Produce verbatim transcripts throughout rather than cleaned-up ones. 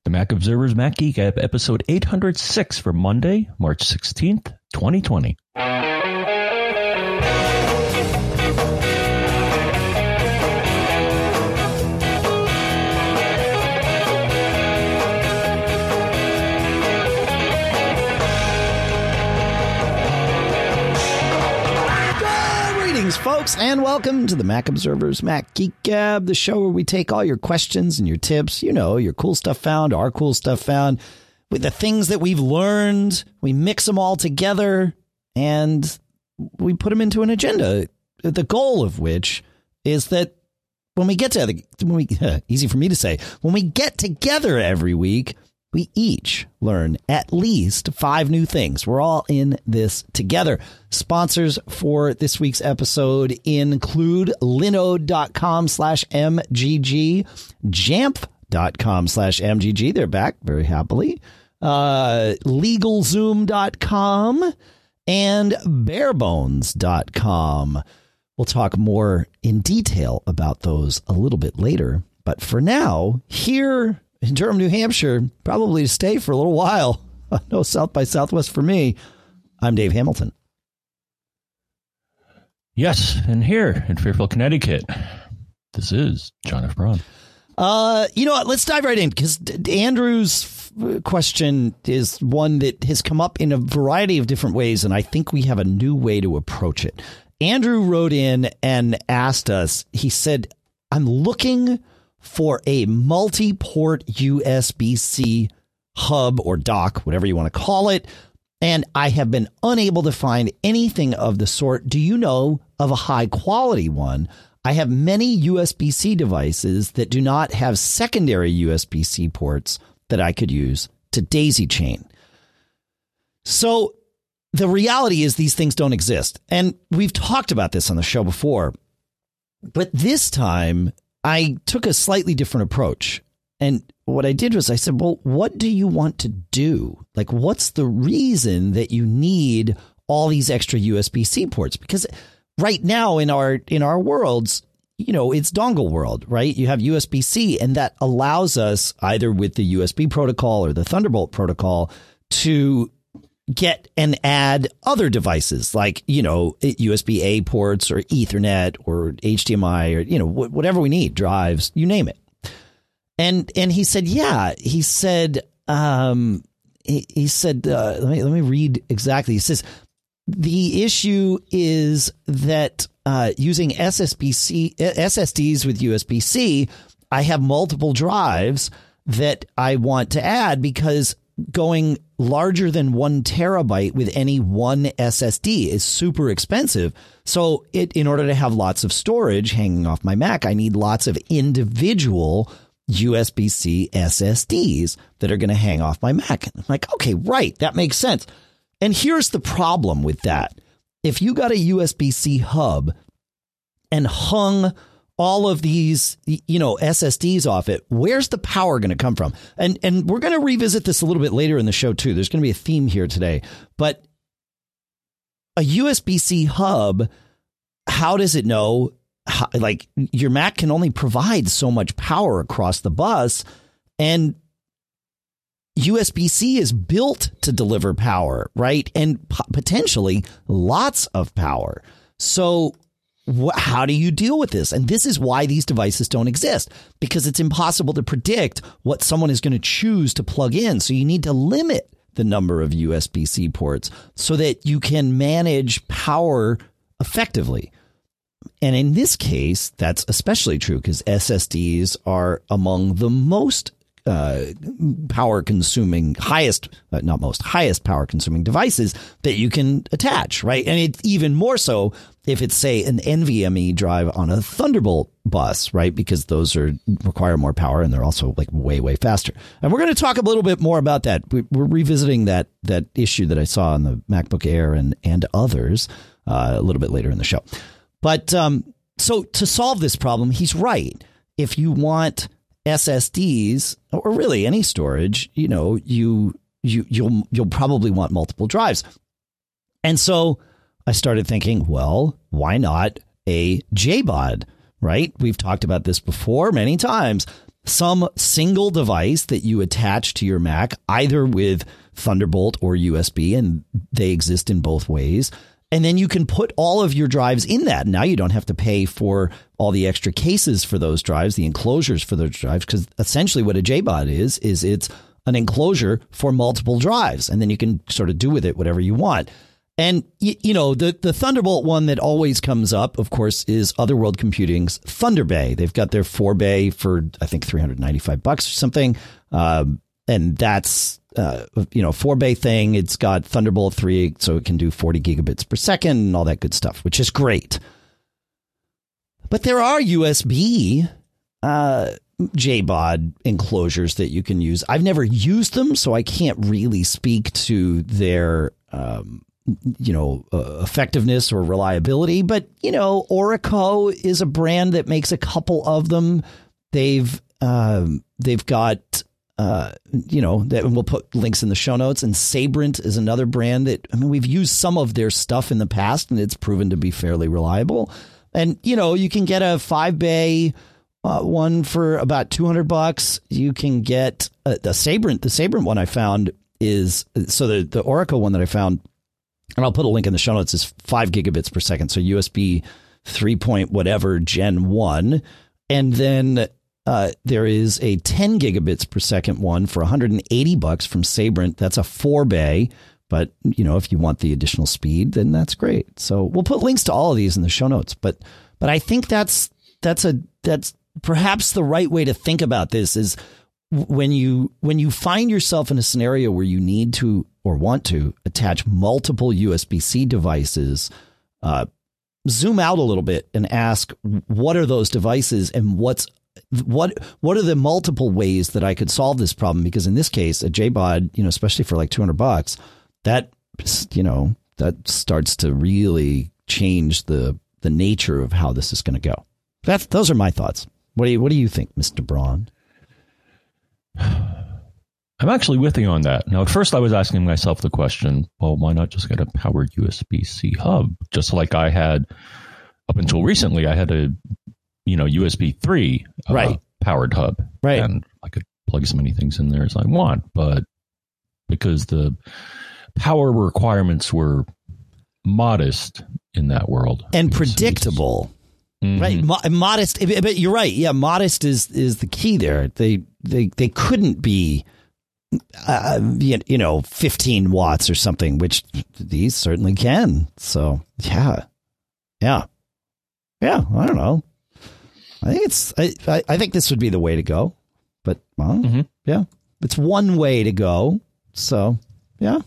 The Mac Observer's Mac Geek Gab, episode eight hundred six for Monday, March sixteenth, twenty twenty. Folks, and welcome to the Mac Observer's Mac Geek Gab, the show where we take all your questions and your tips, you know, your cool stuff found, our cool stuff found, with the things that we've learned, we mix them all together, and we put them into an agenda, the goal of which is that when we get together, when we, easy for me to say, when we get together every week, we each learn at least five new things. We're all in this together. Sponsors for this week's episode include linode.com slash MGG, jamf.com slash MGG. They're back very happily. Uh, LegalZoom dot com and barebones dot com. We'll talk more in detail about those a little bit later. But for now, here in Durham, New Hampshire, probably to stay for a little while. No South by Southwest for me. I'm Dave Hamilton. Yes, and here in Fairfield, Connecticut, this is John F. Braun. Uh, you know what? Let's dive right in, because Andrew's question is one that has come up in a variety of different ways, and I think we have a new way to approach it. Andrew wrote in and asked us, he said, I'm looking for a multi-port U S B C hub or dock, whatever you want to call it, and I have been unable to find anything of the sort. Do you know of a high-quality one? I have many U S B C devices that do not have secondary U S B C ports that I could use to daisy chain. So the reality is these things don't exist, and we've talked about this on the show before, but this time I took a slightly different approach. And what I did was I said, well, what do you want to do? Like, what's the reason that you need all these extra U S B C ports? Because right now in our in our worlds, you know, it's dongle world, right? You have U S B C, and that allows us either with the U S B protocol or the Thunderbolt protocol to get and add other devices like, you know, U S B A ports or Ethernet or H D M I or, you know, wh- whatever we need, drives, you name it. And and he said, yeah, he said, um, he, he said, uh, let me let me read exactly. He says, the issue is that uh, using S S B C, S S Ds with U S B C, I have multiple drives that I want to add because going larger than one terabyte with any one S S D is super expensive. So it, in order to have lots of storage hanging off my Mac, I need lots of individual U S B C S S Ds that are going to hang off my Mac. I'm like, okay, right. That makes sense. And here's the problem with that. If you got a U S B C hub and hung all of these, you know, S S Ds off it, where's the power going to come from? And and we're going to revisit this a little bit later in the show, too. There's going to be a theme here today. But a U S B C hub, how does it know? How, like, your Mac can only provide so much power across the bus, and U S B C is built to deliver power, right? And p- potentially lots of power. So how do you deal with this? And this is why these devices don't exist, because it's impossible to predict what someone is going to choose to plug in. So you need to limit the number of U S B C ports so that you can manage power effectively. And in this case, that's especially true because S S Ds are among the most uh, power consuming, highest, uh, not most, highest power consuming devices that you can attach, right? And it's even more so if it's, say, an NVMe drive on a Thunderbolt bus, right? Because those are require more power and they're also like way, way faster. And we're going to talk a little bit more about that. We're revisiting that that issue that I saw on the MacBook Air and, and others uh, a little bit later in the show. But um, so to solve this problem, he's right. If you want S S Ds or really any storage, you know, you you you'll you'll probably want multiple drives. And so I started thinking, well, why not a J BOD, right? We've talked about this before many times. some single device that you attach to your Mac, either with Thunderbolt or U S B, and they exist in both ways. And then you can put all of your drives in that. Now you don't have to pay for all the extra cases for those drives, the enclosures for those drives, because essentially what a J BOD is, is it's an enclosure for multiple drives. And then you can sort of do with it whatever you want. And, you, you know, the, the Thunderbolt one that always comes up, of course, is Otherworld Computing's ThunderBay. They've got their four bay for, I think, three hundred ninety-five bucks or something. Um, and that's, uh, you know, four bay thing. It's got Thunderbolt three, so it can do forty gigabits per second and all that good stuff, which is great. But there are U S B uh, J BOD enclosures that you can use. I've never used them, so I can't really speak to their um you know, uh, effectiveness or reliability. But, you know, Orico is a brand that makes a couple of them. They've um, they've got, uh, you know, that, and we'll put links in the show notes. And Sabrent is another brand that, I mean, we've used some of their stuff in the past and it's proven to be fairly reliable. And, you know, you can get a five bay uh, one for about two hundred bucks. You can get a, a Sabrent. The Sabrent one I found is, so the, the Orico one that I found, and I'll put a link in the show notes, is five gigabits per second. So U S B three point whatever Gen one. And then uh, there is a ten gigabits per second one for one hundred eighty bucks from Sabrent. That's a four bay. But, you know, if you want the additional speed, then that's great. So we'll put links to all of these in the show notes. But but I think that's that's a that's perhaps the right way to think about this is when you when you find yourself in a scenario where you need to or want to attach multiple U S B C devices, uh, zoom out a little bit and ask, what are those devices and what's what what are the multiple ways that I could solve this problem? Because in this case, a J BOD, you know, especially for like two hundred bucks, that, you know, that starts to really change the the nature of how this is going to go. That's those are my thoughts. What do you what do you think, Mister Braun? I'm actually with you on that. Now, at first I was asking myself the question, well, why not just get a powered U S B C hub? Just like I had up until recently, I had a, you know, U S B three uh, right. powered hub. Right. And I could plug as many things in there as I want. But because the power requirements were modest in that world. And predictable. Mm-hmm. Right. Mo- modest. But you're right. Yeah. Modest is, is the key there. They, they, they couldn't be, uh, you know, fifteen watts or something, which these certainly can. So, yeah. Yeah. Yeah. I don't know. I think it's, I, I, I think this would be the way to go. But, well, mm-hmm. yeah, it's one way to go. So, yeah.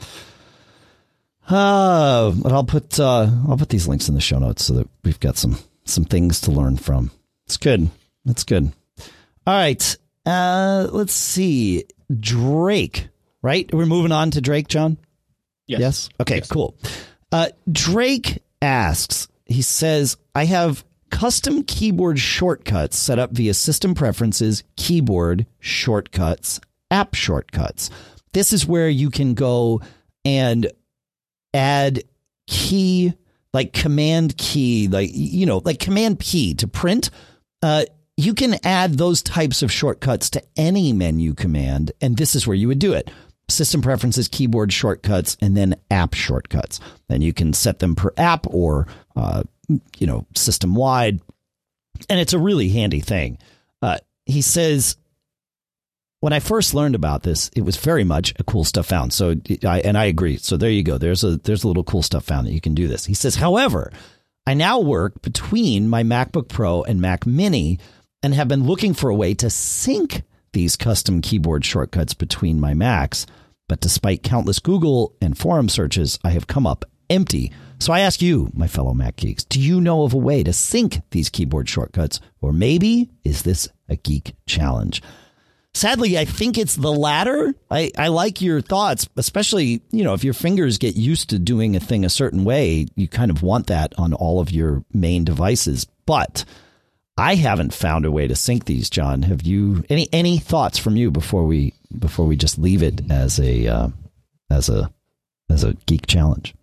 Uh, but I'll put, uh, I'll put these links in the show notes so that we've got some, some things to learn from. It's good. That's good. All right. Uh, let's see. Drake, right? We're moving on to Drake, John? Yes. Yes? Okay, yes. Cool. Uh, Drake asks, he says, I have custom keyboard shortcuts set up via System Preferences, Keyboard, Shortcuts, App Shortcuts. This is where you can go and add key, like Command key, like, you know, like Command P to print. Uh, you can add those types of shortcuts to any menu command, and this is where you would do it. System Preferences, Keyboard Shortcuts, and then App Shortcuts. Then you can set them per app or, uh, you know, system-wide, and it's a really handy thing. Uh, he says, when I first learned about this, it was very much a cool stuff found. So, I, and I agree. So there you go. There's a there's a little cool stuff found that you can do this. He says, however, I now work between my MacBook Pro and Mac Mini and have been looking for a way to sync these custom keyboard shortcuts between my Macs. But despite countless Google and forum searches, I have come up empty. So I ask you, my fellow Mac geeks, do you know of a way to sync these keyboard shortcuts? Or maybe is this a geek challenge? Sadly, I think it's the latter. I, I like your thoughts, especially, you know, if your fingers get used to doing a thing a certain way, you kind of want that on all of your main devices. But I haven't found a way to sync these, John. Have you any any thoughts from you before we before we just leave it as a uh, as a as a geek challenge?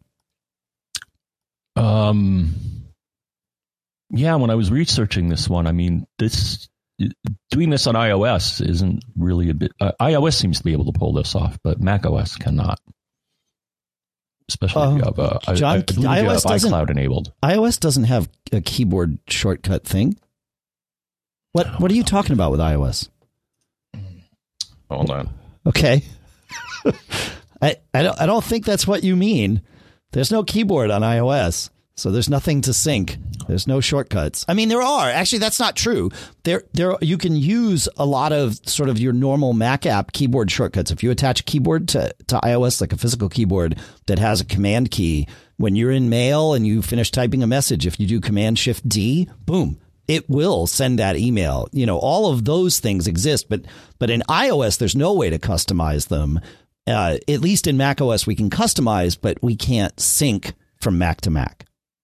Um, yeah, when I was researching this one, I mean, this doing this on iOS isn't really a bit. Uh, iOS seems to be able to pull this off, but macOS cannot. Especially uh, if you have uh, John, I, I believe iOS you have doesn't, iCloud enabled. iOS doesn't have a keyboard shortcut thing. What oh, What are you talking about with iOS? Hold on. Okay. I I don't I don't think that's what you mean. There's no keyboard on iOS. So there's nothing to sync. There's no shortcuts. I mean, there are. Actually, that's not true. There, there. You can use a lot of sort of your normal Mac app keyboard shortcuts. If you attach a keyboard to, to iOS, like a physical keyboard that has a command key, when you're in Mail and you finish typing a message, if you do Command Shift D, boom, it will send that email. You know, all of those things exist. But but in iOS, there's no way to customize them. Uh, at least in macOS, we can customize, but we can't sync from Mac to Mac.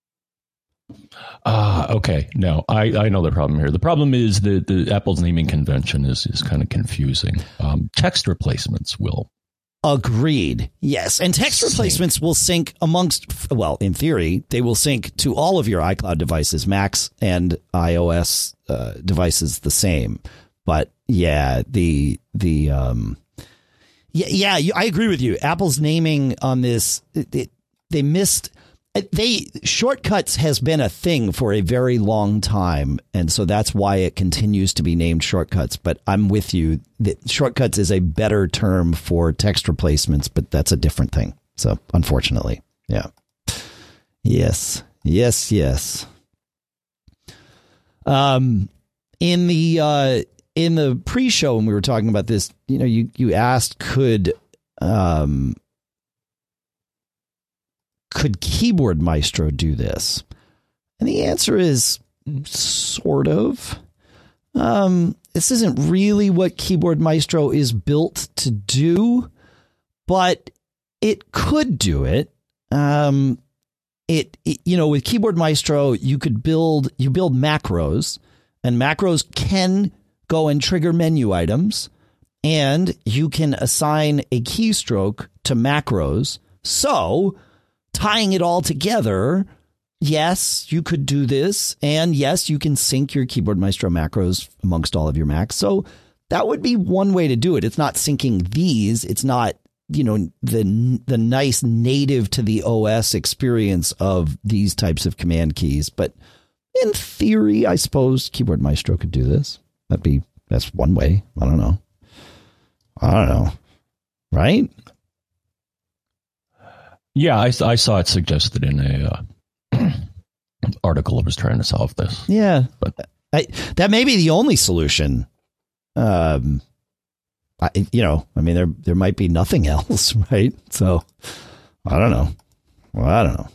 Ah, uh, okay. No, I, I know the problem here. The problem is that the Apple's naming convention is, is kind of confusing. Um, text replacements will. Agreed. Yes. And text sync. replacements will sync amongst, well, in theory, they will sync to all of your iCloud devices, Macs and iOS uh, devices the same. But yeah, the, the, um, yeah, yeah, I agree with you. Apple's naming on this, it, it, they missed. They shortcuts has been a thing for a very long time. And so that's why it continues to be named shortcuts. But I'm with you that shortcuts is a better term for text replacements, but that's a different thing. So unfortunately. Yeah. Yes. Yes. Yes. Um, in the, uh, in the pre-show when we were talking about this, you know, you, you asked, could, um, Could Keyboard Maestro do this? And the answer is sort of. Um, this isn't really what Keyboard Maestro is built to do, but it could do it. Um, it, it, you know, with Keyboard Maestro, you could build, you build macros, and macros can go and trigger menu items, and you can assign a keystroke to macros. So, tying it all together, yes, you could do this. And yes, you can sync your Keyboard Maestro macros amongst all of your Macs. So that would be one way to do it. It's not syncing these. It's not, you know, the the nice native to the O S experience of these types of command keys. But in theory, I suppose Keyboard Maestro could do this. That'd be, that's one way. I don't know. I don't know. Right? Yeah, I, I saw it suggested in a uh, article that was trying to solve this. Yeah, but I, that may be the only solution. Um, I, you know, I mean, there there might be nothing else, right? So, I don't know. Well, I don't know.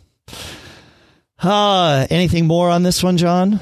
Uh, anything more on this one, John?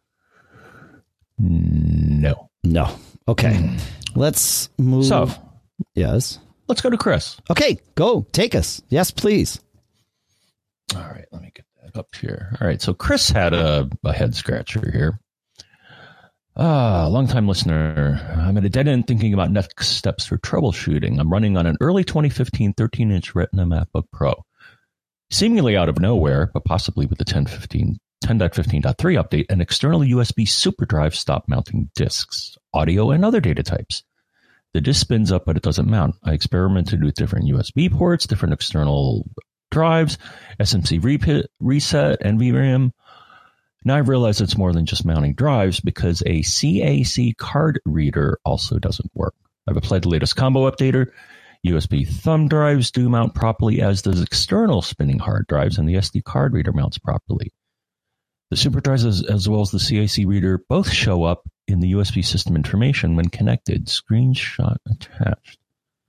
No. No. Okay. Mm. Let's move. So, yes. Let's go to Chris. Okay, go. Take us. Yes, please. All right, let me get that up here. All right, so Chris had a, a head scratcher here. Ah, longtime listener. I'm at a dead end thinking about next steps for troubleshooting. I'm running on an early twenty fifteen thirteen-inch Retina MacBook Pro. Seemingly out of nowhere, but possibly with the ten point fifteen point three update, an external U S B SuperDrive stopped mounting disks, audio, and other data types. The disk spins up, but it doesn't mount. I experimented with different U S B ports, different external drives, S M C repeat, reset, and V RAM. Now I've realized it's more than just mounting drives because a C A C card reader also doesn't work. I've applied the latest combo updater. U S B thumb drives do mount properly, as does external spinning hard drives, and the S D card reader mounts properly. The SuperDrives as, as well as the C A C reader both show up in the U S B system information when connected. Screenshot attached.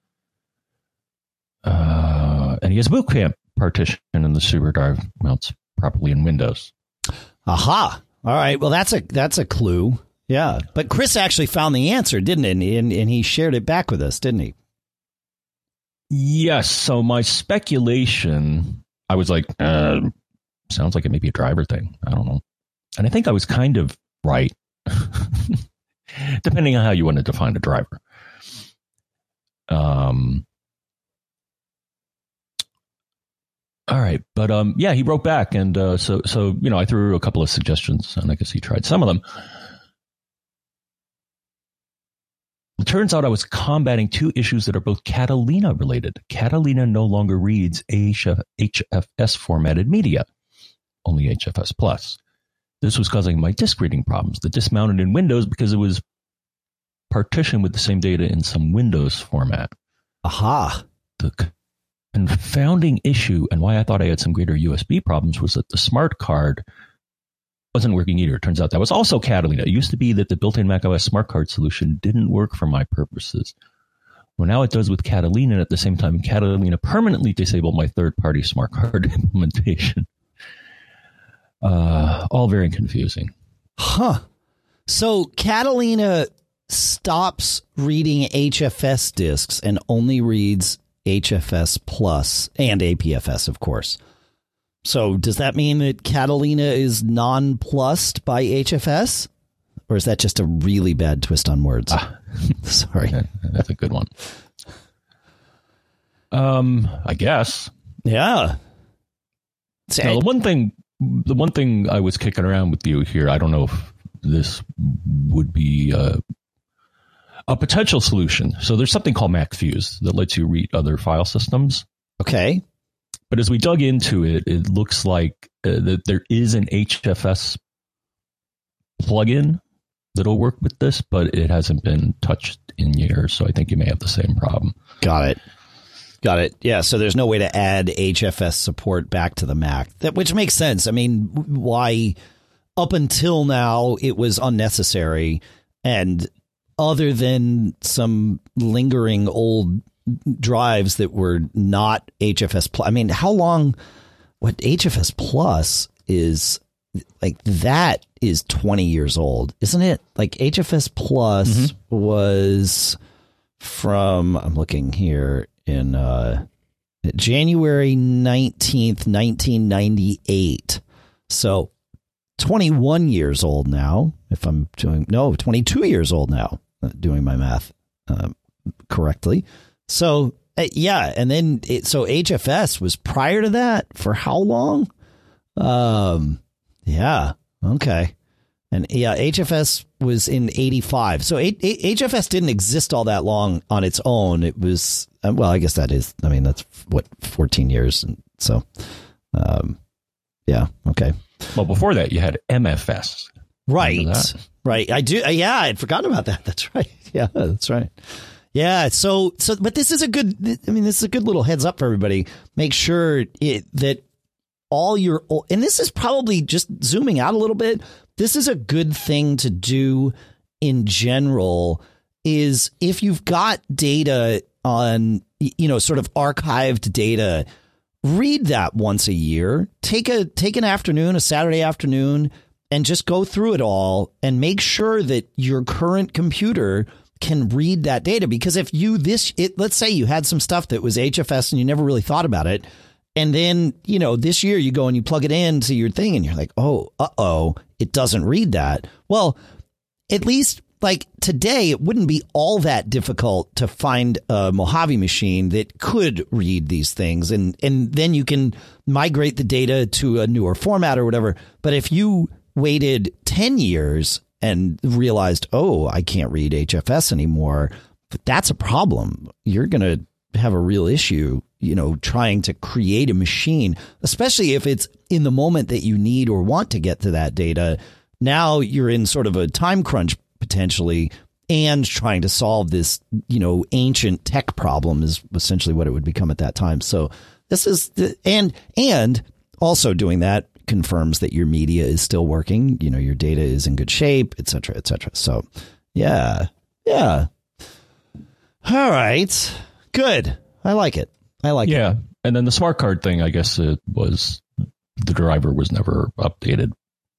Uh, and he has a boot camp partition, and the SuperDrive mounts properly in Windows. Aha! All right. Well, that's a that's a clue. Yeah. But Chris actually found the answer, didn't he? And, and he shared it back with us, didn't he? Yes. So my speculation, I was like, uh, sounds like it may be a driver thing. I don't know. And I think I was kind of right, depending on how you want to define a driver. Um. All right. But um, yeah, he wrote back. And uh, so, so, you know, I threw a couple of suggestions, and I guess he tried some of them. turns out I was combating two issues that are both Catalina related. Catalina no longer reads H F S formatted media, only H F S plus. This was causing my disk reading problems. The disk mounted in Windows because it was partitioned with the same data in some Windows format. Aha. The confounding issue, and why I thought I had some greater U S B problems, was that the smart card wasn't working either. It turns out that was also Catalina. It used to be that the built-in macOS smart card solution didn't work for my purposes. Well, now it does with Catalina, and at the same time, Catalina permanently disabled my third-party smart card implementation. Uh, all very confusing. Huh. So Catalina stops reading H F S disks and only reads H F S Plus and A P F S, of course. So does that mean that Catalina is nonplussed by H F S? Or is that just a really bad twist on words? Ah, sorry. That's a good one. Um, I guess. Yeah. Now, the one thing, the one thing I was kicking around with you here, I don't know if this would be uh, a potential solution. So there's something called MacFuse that lets you read other file systems. Okay. But as we dug into it, it looks like uh, that there is an H F S plugin that'll work with this, but it hasn't been touched in years. So I think you may have the same problem. Got it. Got it. Yeah. So there's no way to add H F S support back to the Mac, that which makes sense. I mean, why up until now it was unnecessary, and other than some lingering old drives that were not H F S plus. I mean, how long? What H F S plus is like? That is twenty years old, isn't it? Like H F S plus mm-hmm. was from. I'm looking here in uh, January nineteenth, nineteen ninety-eight. So twenty-one years old now. If I'm doing no, twenty-two years old now. Doing my math uh, correctly. So, uh, yeah. And then it, so H F S was prior to that for how long? Um, yeah. Okay. And yeah, H F S was in eighty-five. So H- H F S didn't exist all that long on its own. It was, uh, well, I guess that is, I mean, that's what, fourteen years. And so, um, yeah. Okay. Well, before that, you had M F S. Right. Right. I do. Uh, yeah. I'd forgotten about that. That's right. Yeah, that's right. Yeah. So, so, but this is a good, I mean, this is a good little heads up for everybody. Make sure it, that all your, and this is probably just zooming out a little bit. This is a good thing to do in general, is if you've got data on, you know, sort of archived data, read that once a year. Take a, take an afternoon, a Saturday afternoon, and just go through it all and make sure that your current computer can read that data. Because if you this it, let's say you had some stuff that was H F S and you never really thought about it, and then, you know, this year you go and you plug it into your thing and you're like, oh, uh-oh, it doesn't read that. Well, at least like today, it wouldn't be all that difficult to find a Mojave machine that could read these things. And, and then you can migrate the data to a newer format or whatever. But if you waited ten years and realized, oh, I can't read H F S anymore, that's a problem. You're going to have a real issue, you know, trying to create a machine, especially if it's in the moment that you need or want to get to that data. Now you're in sort of a time crunch potentially, and trying to solve this, you know, ancient tech problem is essentially what it would become at that time. So this is the, and, and also doing that confirms that your media is still working, you know, your data is in good shape, et cetera, et cetera. So yeah, yeah. All right. Good. I like it. I like yeah. it. Yeah. And then the smart card thing, I guess it was, the driver was never updated.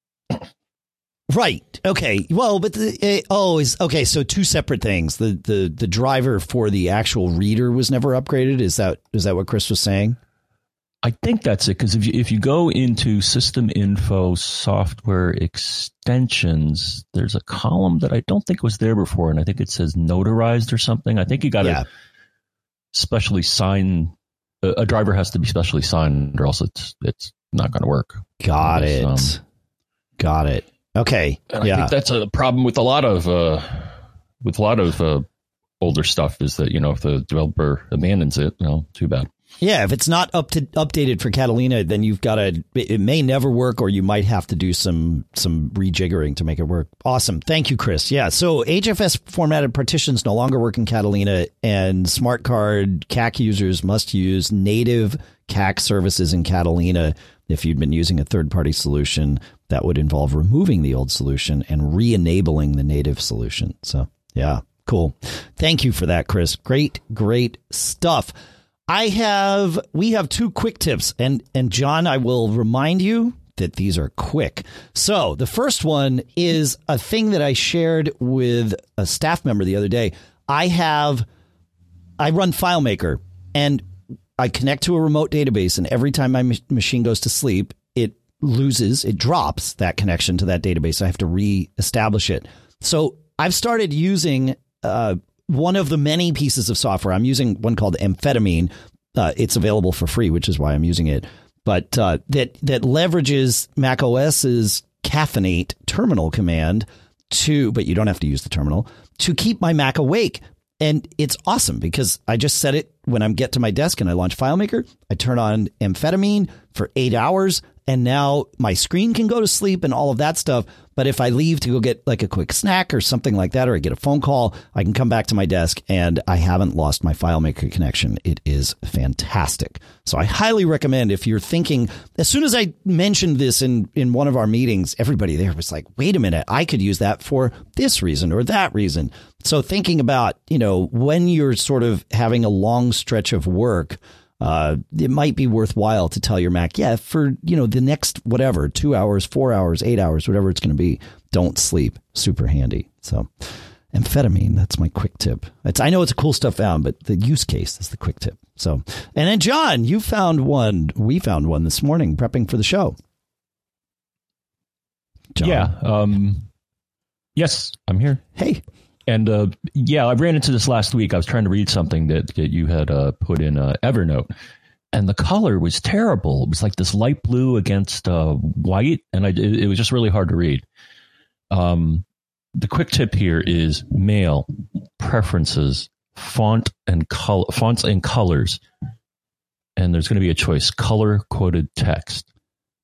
Right. Okay. Well, but the, uh, oh, is okay. So two separate things. The, the, the driver for the actual reader was never upgraded. Is that, is that what Chris was saying? I think that's it. Cause if you, if you go into System Info software extensions, there's a column that I don't think was there before. And I think it says notarized or something. I think you got to yeah. specially sign. A, a driver has to be specially signed or else it's, it's not going to work. Got it. Um, got it. Okay. And yeah. I think that's a problem with a lot of, uh, with a lot of, uh, older stuff is that, you know, if the developer abandons it, well, too bad. Yeah, if it's not up to updated for Catalina, then you've got to, it may never work, or you might have to do some some rejiggering to make it work. Awesome. Thank you, Chris. Yeah, so H F S formatted partitions no longer work in Catalina, and smart card C A C users must use native C A C services in Catalina. If you'd been using a third-party solution, that would involve removing the old solution and re-enabling the native solution. So, yeah, cool. Thank you for that, Chris. Great, great stuff. I have, we have two quick tips, and, and John, I will remind you that these are quick. So the first one is a thing that I shared with a staff member the other day. I have, I run FileMaker, and I connect to a remote database, and every time my machine goes to sleep, it loses, it drops that connection to that database. I have to re-establish it. So I've started using uh, one of the many pieces of software. I'm using one called Amphetamine. Uh, it's available for free, which is why I'm using it. But uh, that that leverages macOS's Caffeinate terminal command to, but you don't have to use the terminal, to keep my Mac awake. And it's awesome because I just set it when I get to my desk and I launch FileMaker. I turn on Amphetamine for eight hours. And now my screen can go to sleep and all of that stuff. But if I leave to go get like a quick snack or something like that, or I get a phone call, I can come back to my desk and I haven't lost my FileMaker connection. It is fantastic. So I highly recommend, if you're thinking, as soon as I mentioned this in, in one of our meetings, everybody there was like, wait a minute, I could use that for this reason or that reason. So thinking about, you know, when you're sort of having a long stretch of work, Uh, it might be worthwhile to tell your Mac, yeah, for, you know, the next whatever, two hours, four hours, eight hours, whatever it's going to be, don't sleep. Super handy. So Amphetamine, that's my quick tip. It's, I know it's a cool stuff found, but the use case is the quick tip. So, and then John, you found one. We found one this morning prepping for the show. John. Yeah. Um, yes, I'm here. Hey. And uh, yeah, I ran into this last week. I was trying to read something that, that you had uh, put in uh, Evernote, and the color was terrible. It was like this light blue against uh, white, and I, it, it was just really hard to read. Um, the quick tip here is Mail, Preferences, Font and color, fonts and colors, and there's going to be a choice: color quoted text.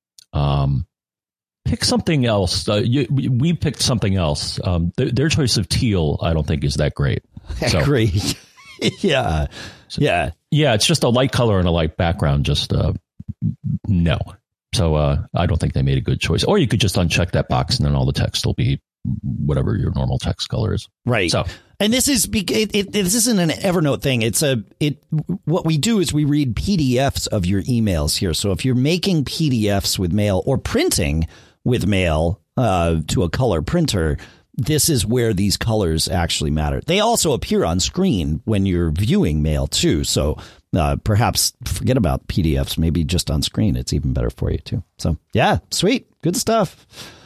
Um, Pick something else. Uh, you, we picked something else. Um, their, their choice of teal, I don't think, is that great. So, agree. yeah. So, yeah. Yeah. It's just a light color and a light background. Just uh, no. So uh, I don't think they made a good choice. Or you could just uncheck that box and then all the text will be whatever your normal text color is. Right. So, and this is it, it, this isn't an Evernote thing. It's a it. What we do is we read P D Fs of your emails here. So if you're making P D Fs with Mail or printing with Mail uh, to a color printer, this is where these colors actually matter. They also appear on screen when you're viewing Mail, too. So uh, perhaps forget about P D Fs. Maybe just on screen. It's even better for you, too. So, yeah, sweet. Good stuff.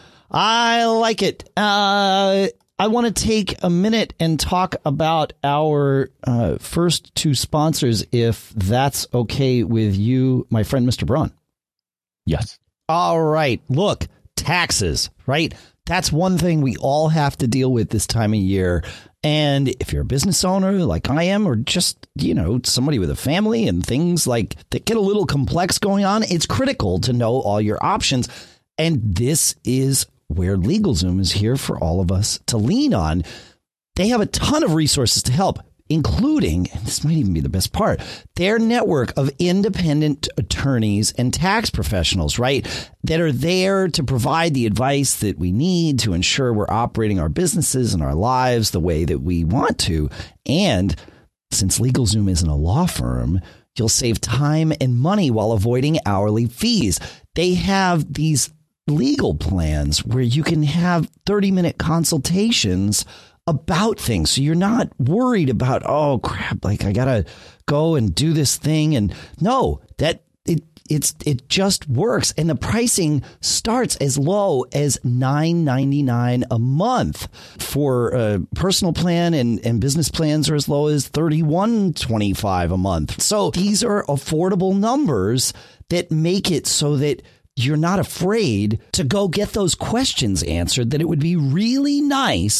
I like it. Uh, I want to take a minute and talk about our uh, first two sponsors, if that's okay with you, my friend, Mister Braun. Yes. All right. Look. Taxes, right? That's one thing we all have to deal with this time of year. And if you're a business owner like I am, or just, you know, somebody with a family and things like that get a little complex going on, it's critical to know all your options. And this is where LegalZoom is here for all of us to lean on. They have a ton of resources to help, including, and this might even be the best part, their network of independent attorneys and tax professionals, right, that are there to provide the advice that we need to ensure we're operating our businesses and our lives the way that we want to. And since LegalZoom isn't a law firm, you'll save time and money while avoiding hourly fees. They have these legal plans where you can have thirty minute consultations about things. So you're not worried about, oh, crap, like I got to go and do this thing. And no, that it it's it just works. And the pricing starts as low as nine ninety-nine a month for a personal plan, and, and business plans are as low as thirty-one twenty-five a month. So these are affordable numbers that make it so that you're not afraid to go get those questions answered, that it would be really nice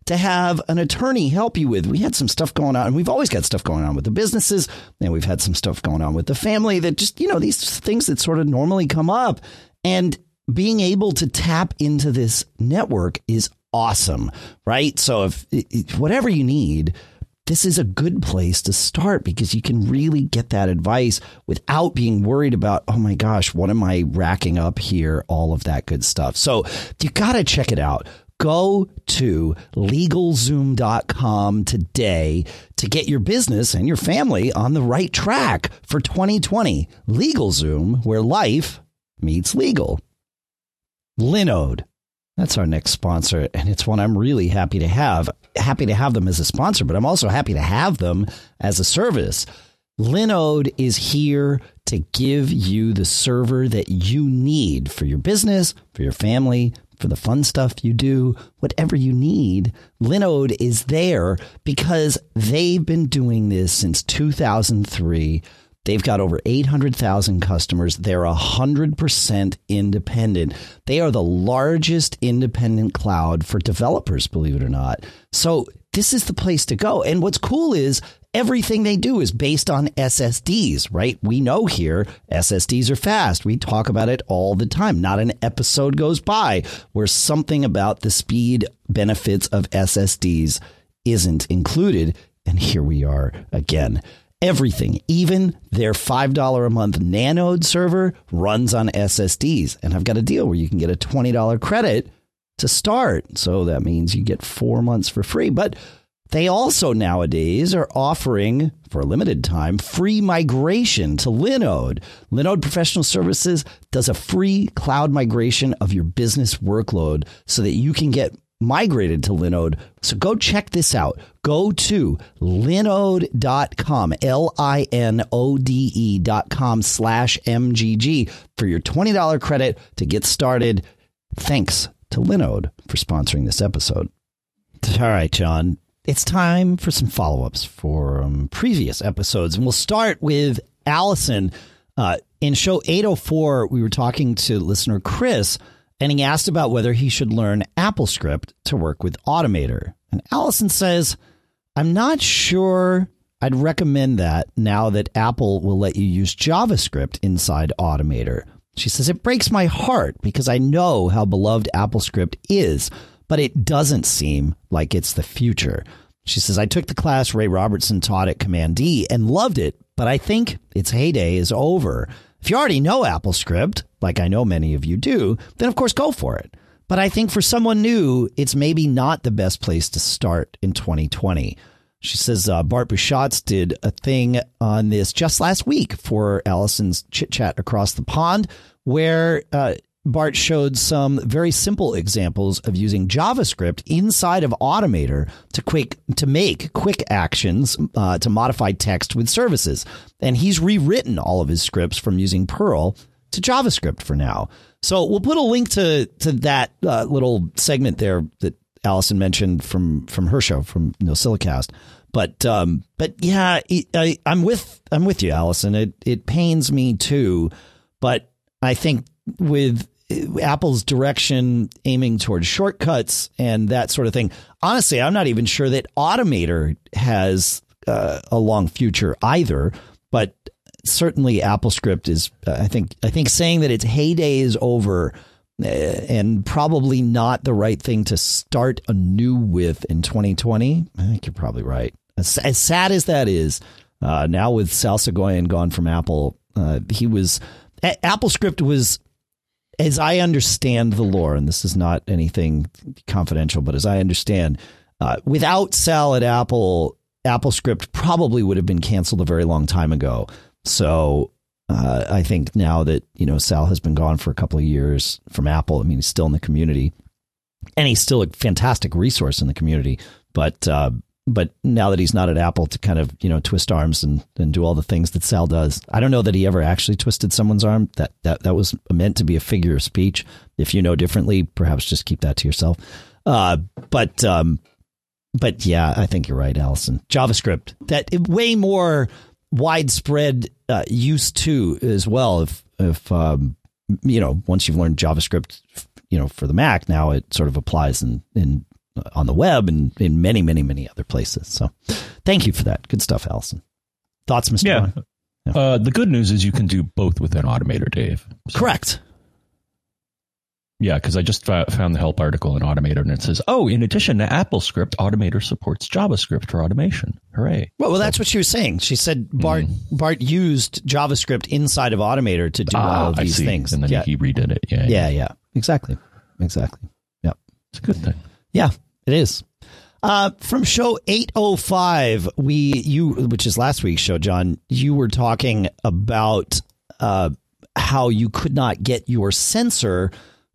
to have an attorney help you with. We had some stuff going on, and we've always got stuff going on with the businesses, and we've had some stuff going on with the family that just, you know, these things that sort of normally come up. And being able to tap into this network is awesome, right? So if, if whatever you need, this is a good place to start because you can really get that advice without being worried about, oh my gosh, what am I racking up here? All of that good stuff. So you got to check it out. Go to LegalZoom dot com today to get your business and your family on the right track for twenty twenty. LegalZoom, where life meets legal. Linode. That's our next sponsor, and it's one I'm really happy to have. Happy to have them as a sponsor, but I'm also happy to have them as a service. Linode is here to give you the server that you need for your business, for your family, for the fun stuff you do, whatever you need. Linode is there because they've been doing this since two thousand three. They've got over eight hundred thousand customers. They're one hundred percent independent. They are the largest independent cloud for developers, believe it or not. So this is the place to go. And what's cool is everything they do is based on S S Ds, right? We know here S S Ds are fast. We talk about it all the time. Not an episode goes by where something about the speed benefits of S S Ds isn't included. And here we are again. Everything, even their five dollars a month Nanode server runs on S S Ds. And I've got a deal where you can get a twenty dollars credit to start. So that means you get four months for free. But they also nowadays are offering, for a limited time, free migration to Linode. Linode Professional Services does a free cloud migration of your business workload so that you can get migrated to Linode. So go check this out. Go to linode dot com, L I N O D E dot com slash M G G for your twenty dollars credit to get started. Thanks to Linode for sponsoring this episode. All right, John, it's time for some follow-ups for um, previous episodes. And we'll start with Allison. Uh, in show eight oh four, we were talking to listener Chris, and he asked about whether he should learn AppleScript to work with Automator. And Allison says, I'm not sure I'd recommend that now that Apple will let you use JavaScript inside Automator. She says, it breaks my heart because I know how beloved AppleScript is, but it doesn't seem like it's the future. She says, I took the class Ray Robertson taught at Command D and loved it, but I think its heyday is over. If you already know AppleScript, like I know many of you do, then of course go for it. But I think for someone new, it's maybe not the best place to start in twenty twenty. She says uh, Bart Busschots did a thing on this just last week for Allison's Chit Chat Across the Pond, where uh, Bart showed some very simple examples of using JavaScript inside of Automator to quick to make quick actions uh, to modify text with services. And he's rewritten all of his scripts from using Perl to JavaScript for now. So we'll put a link to to that uh, little segment there that Allison mentioned from from her show from NosillaCast. But um, but yeah, it, I, I'm with I'm with you, Allison. It it pains me too, but I think with Apple's direction aiming towards shortcuts and that sort of thing, honestly, I'm not even sure that Automator has uh, a long future either. But certainly AppleScript is, uh, I think, I think saying that its heyday is over uh, and probably not the right thing to start anew with in twenty twenty. I think you're probably right. As, as sad as that is, uh, now with Sal Soghoian gone from Apple, uh, he was a- AppleScript was, as I understand the lore, and this is not anything confidential, but as I understand, uh, without Sal at Apple, AppleScript probably would have been canceled a very long time ago. So uh, I think now that, you know, Sal has been gone for a couple of years from Apple, I mean, he's still in the community and he's still a fantastic resource in the community. But uh, but now that he's not at Apple to kind of, you know, twist arms and, and do all the things that Sal does. I don't know that he ever actually twisted someone's arm. That, that, that was meant to be a figure of speech. If you know differently, perhaps just keep that to yourself. Uh, but um, but yeah, I think you're right, Allison. JavaScript, that way more widespread uh, use too as well. If if um, you know, once you've learned JavaScript, you know, for the Mac, now it sort of applies in in on the web and in many, many, many other places. So thank you for that. Good stuff, Allison. Thoughts, Mister Yeah. Ron? Yeah. Uh, the good news is you can do both within Automator, Dave. So, Correct. Yeah, because I just f- found the help article in Automator, and it says, oh, in addition to AppleScript, Automator supports JavaScript for automation. Hooray. Well, well so, that's what she was saying. She said Bart mm. Bart used JavaScript inside of Automator to do ah, all of these I see. things. And then yeah. he redid it. Yeah, yeah, yeah, yeah. Exactly. Exactly. Yep. It's a good thing. Yeah, it is. Uh, from show eight oh five, we you which is last week's show, John, you were talking about uh, how you could not get your sensor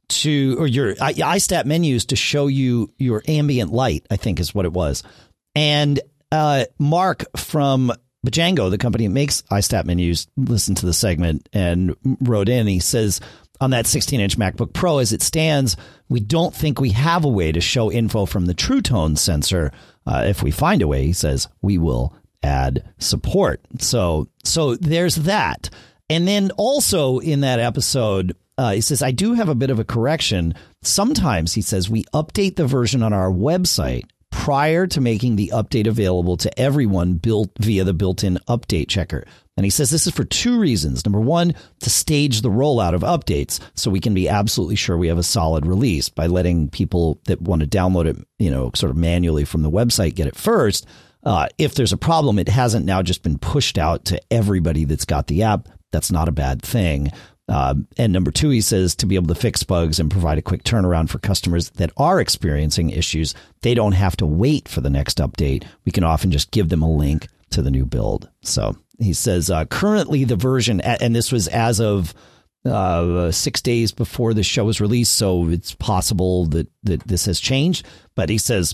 to or your iStat menus to show you your ambient light, I think is what it was. And uh, Mark from Bajango, the company that makes iStat menus, listened to the segment and wrote in. He says, on that sixteen inch MacBook Pro, as it stands, we don't think we have a way to show info from the True Tone sensor. Uh, if we find a way, he says, we will add support. So, so there's that. And then also in that episode, uh, he says, I do have a bit of a correction. Sometimes, he says, we update the version on our website prior to making the update available to everyone built via the built-in update checker. And he says this is for two reasons. Number one, to stage the rollout of updates so we can be absolutely sure we have a solid release by letting people that want to download it, you know, sort of manually from the website get it first. Uh, if there's a problem, it hasn't now just been pushed out to everybody that's got the app. That's not a bad thing. Uh, and number two, he says to be able to fix bugs and provide a quick turnaround for customers that are experiencing issues. They don't have to wait for the next update. We can often just give them a link to the new build. So he says uh, currently the version, and this was as of uh, six days before the show was released, so it's possible that, that this has changed. But he says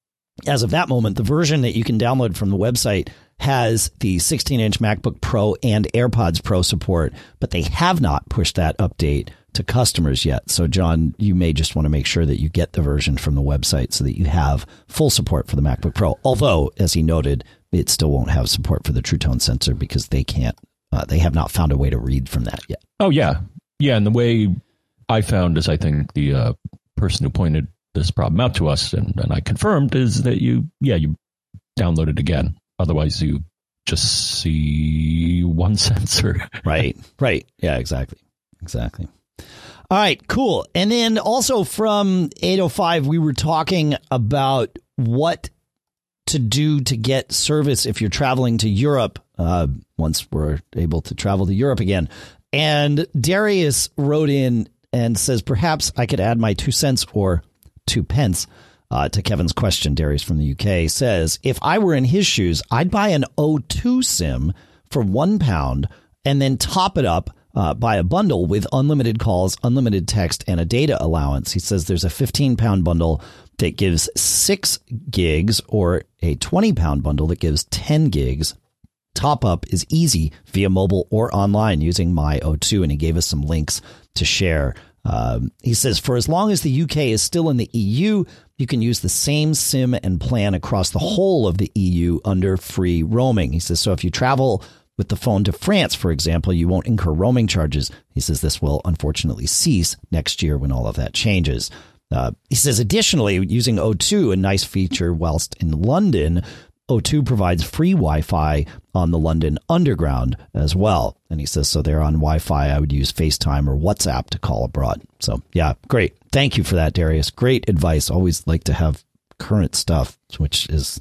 as of that moment, the version that you can download from the website has the sixteen inch MacBook Pro and AirPods Pro support, but they have not pushed that update to customers yet. So, John, you may just want to make sure that you get the version from the website so that you have full support for the MacBook Pro. Although, as he noted, it still won't have support for the True Tone sensor because they can't, uh, they have not found a way to read from that yet. Oh, yeah. Yeah. And the way I found is I think the uh, person who pointed this problem out to us and, and I confirmed is that you, yeah, you download it again. Otherwise, you just see one sensor. Right. Right. Yeah, exactly. Exactly. All right, cool. And then also from eight oh five, we were talking about what to do to get service if you're traveling to Europe, uh, once we're able to travel to Europe again. And Darius wrote in and says, perhaps I could add my two cents or two pence uh, to Kevin's question. Darius from the U K says, if I were in his shoes, I'd buy an O two SIM for one pound and then top it up uh, by a bundle with unlimited calls, unlimited text, and a data allowance. He says there's a fifteen pound bundle that gives six gigs or a twenty pound bundle that gives ten gigs. Top up is easy via mobile or online using My O two, and he gave us some links to share. Um, he says, for as long as the U K is still in the E U, you can use the same SIM and plan across the whole of the E U under free roaming. He says, so if you travel with the phone to France, for example, you won't incur roaming charges. He says this will unfortunately cease next year when all of that changes. Uh, he says, additionally, using O two, a nice feature whilst in London, O two provides free Wi-Fi on the London Underground as well. And he says, so they're on Wi-Fi. I would use FaceTime or WhatsApp to call abroad. So, yeah, great. Thank you for that, Darius. Great advice. Always like to have current stuff, which is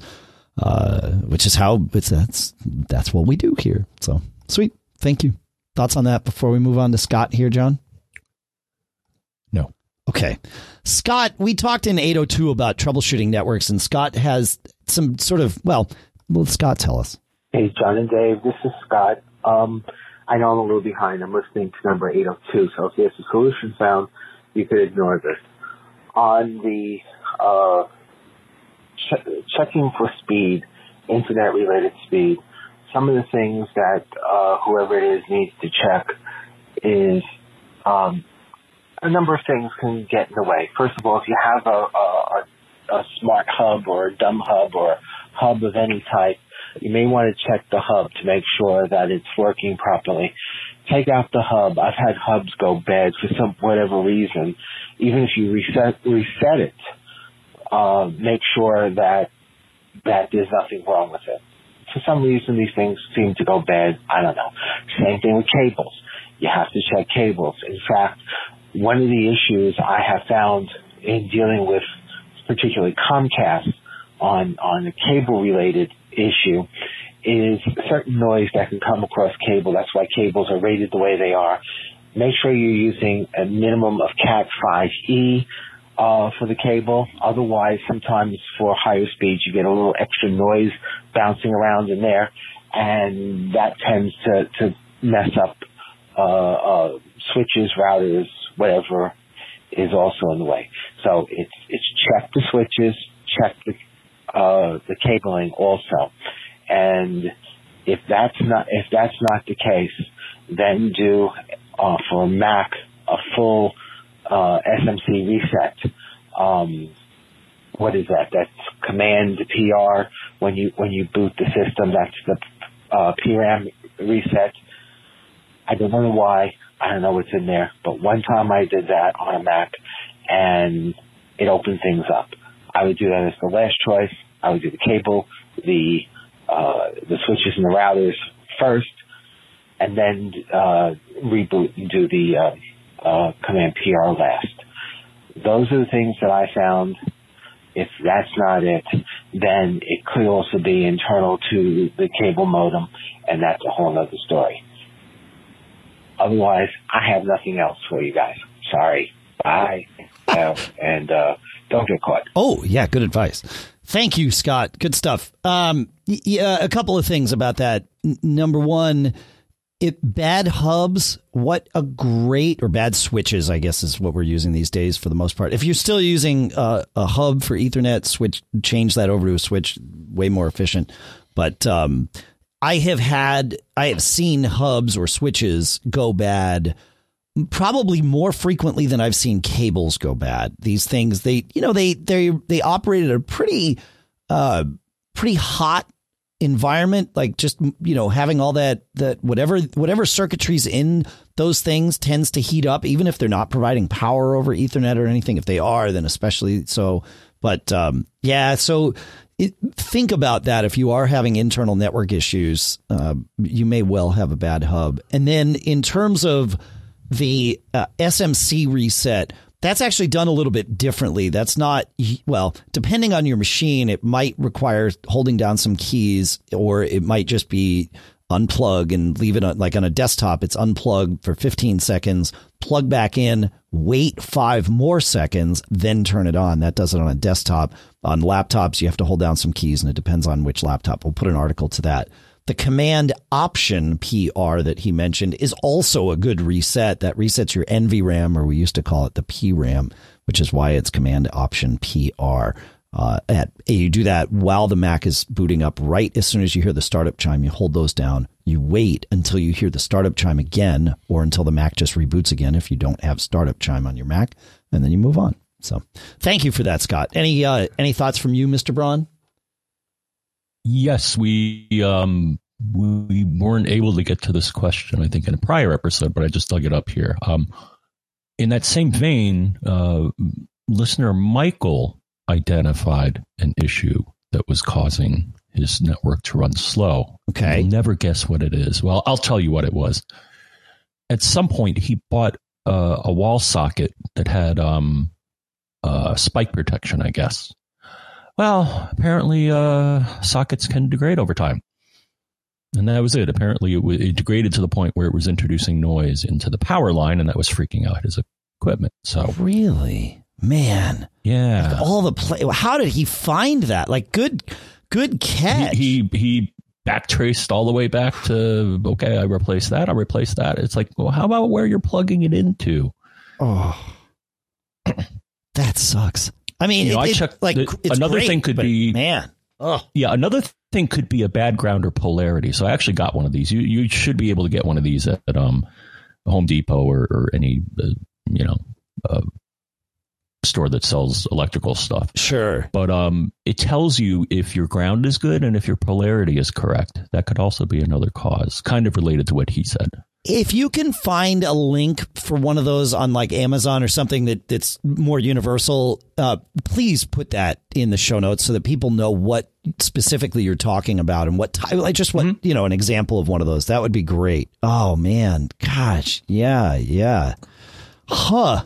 uh, which is how it's that's that's what we do here. So, sweet. Thank you. Thoughts on that before we move on to Scott here, John? No. Okay. Scott, we talked in eight oh two about troubleshooting networks, and Scott has some sort of, well, will Scott tell us? Hey, John and Dave, this is Scott. Um, I know I'm a little behind. I'm listening to number eight oh two, so if there's a solution found, you could ignore this. On the uh, ch- checking for speed, internet-related speed, some of the things that uh, whoever it is needs to check is um, a number of things can get in the way. First of all, if you have a, a, a smart hub or a dumb hub or a hub of any type, you may want to check the hub to make sure that it's working properly. Take out the hub. I've had hubs go bad for some whatever reason. Even if you reset reset it, uh, make sure that that there's nothing wrong with it. For some reason, these things seem to go bad. I don't know. Same thing with cables. You have to check cables. In fact, one of the issues I have found in dealing with particularly Comcast on, on a cable-related issue is certain noise that can come across cable. That's why cables are rated the way they are. Make sure you're using a minimum of cat five E uh, for the cable. Otherwise, sometimes for higher speeds, you get a little extra noise bouncing around in there, and that tends to, to mess up uh, uh, switches, routers, whatever is also in the way. So it's it's check the switches, check the uh, the cabling also, and if that's not if that's not the case, then do uh, for Mac a full uh, S M C reset. Um, what is that? That's Command P R when you when you boot the system. That's the uh, P RAM reset. I don't know why. I don't know what's in there, but one time I did that on a Mac, and it opened things up. I would do that as the last choice. I would do the cable, the uh, the switches and the routers first, and then uh, reboot and do the uh, uh, Command P R last. Those are the things that I found. If that's not it, then it could also be internal to the cable modem, and that's a whole other story. Otherwise, I have nothing else for you guys. Sorry. Bye. uh, and uh, don't get caught. Oh, yeah. Good advice. Thank you, Scott. Good stuff. Um, yeah, a couple of things about that. N- number one, it bad hubs. What a great or bad switches, I guess, is what we're using these days for the most part. If you're still using uh, a hub for Ethernet, switch, change that over to a switch. Way more efficient. But um, I have had, I have seen hubs or switches go bad probably more frequently than I've seen cables go bad. These things, they, you know, they, they, they operate at a pretty, uh, pretty hot environment, like just, you know, having all that, that whatever, whatever circuitry's in those things tends to heat up, even if they're not providing power over Ethernet or anything. If they are, then especially so. But um, yeah, so it, think about that. If you are having internal network issues, uh, you may well have a bad hub. And then in terms of the uh, S M C reset, that's actually done a little bit differently. That's not, well, depending on your machine, it might require holding down some keys, or it might just be unplug and leave it on, like on a desktop. It's unplugged for fifteen seconds, plug back in, wait five more seconds, then turn it on. That does it on a desktop. On laptops, you have to hold down some keys, and it depends on which laptop. We'll put an article to that. The Command Option P R that he mentioned is also a good reset. That resets your N V RAM, or we used to call it the P RAM, which is why it's Command Option P R. Uh, at, you do that while the Mac is booting up. Right as soon as you hear the startup chime, you hold those down. You wait until you hear the startup chime again, or until the Mac just reboots again if you don't have startup chime on your Mac, and then you move on. So thank you for that, Scott. Any uh, any thoughts from you, Mister Braun? Yes, we um, we weren't able to get to this question, I think, in a prior episode, but I just dug it up here. Um, in that same vein, uh, listener Michael identified an issue that was causing his network to run slow. Okay. You'll never guess what it is. Well, I'll tell you what it was. At some point, he bought uh, a wall socket that had um, uh, spike protection, I guess. Well, apparently uh, sockets can degrade over time. And that was it. Apparently it, w- it degraded to the point where it was introducing noise into the power line, and that was freaking out his equipment. So really? Man. Yeah. Like all the play. How did he find that? Like, good, good catch. He, he, he backtraced all the way back to, okay, I replaced that. I'll replace that. It's like, well, how about where you're plugging it into? Oh, that sucks. I mean, you know, it, I it, checked. like the, it's another great, thing could but be, man. Oh, yeah. Another thing could be a bad ground or polarity. So I actually got one of these. You you should be able to get one of these at, at um Home Depot or, or any uh, you know uh, store that sells electrical stuff. Sure. But um, it tells you if your ground is good and if your polarity is correct. That could also be another cause, kind of related to what he said. if you can find a link for one of those on like Amazon or something that, that's more universal, uh, please put that in the show notes so that people know what specifically you're talking about and what type, like just what, mm-hmm. you know, an example of one of those. That would be great. Oh, man. Gosh. Yeah. Yeah. Huh.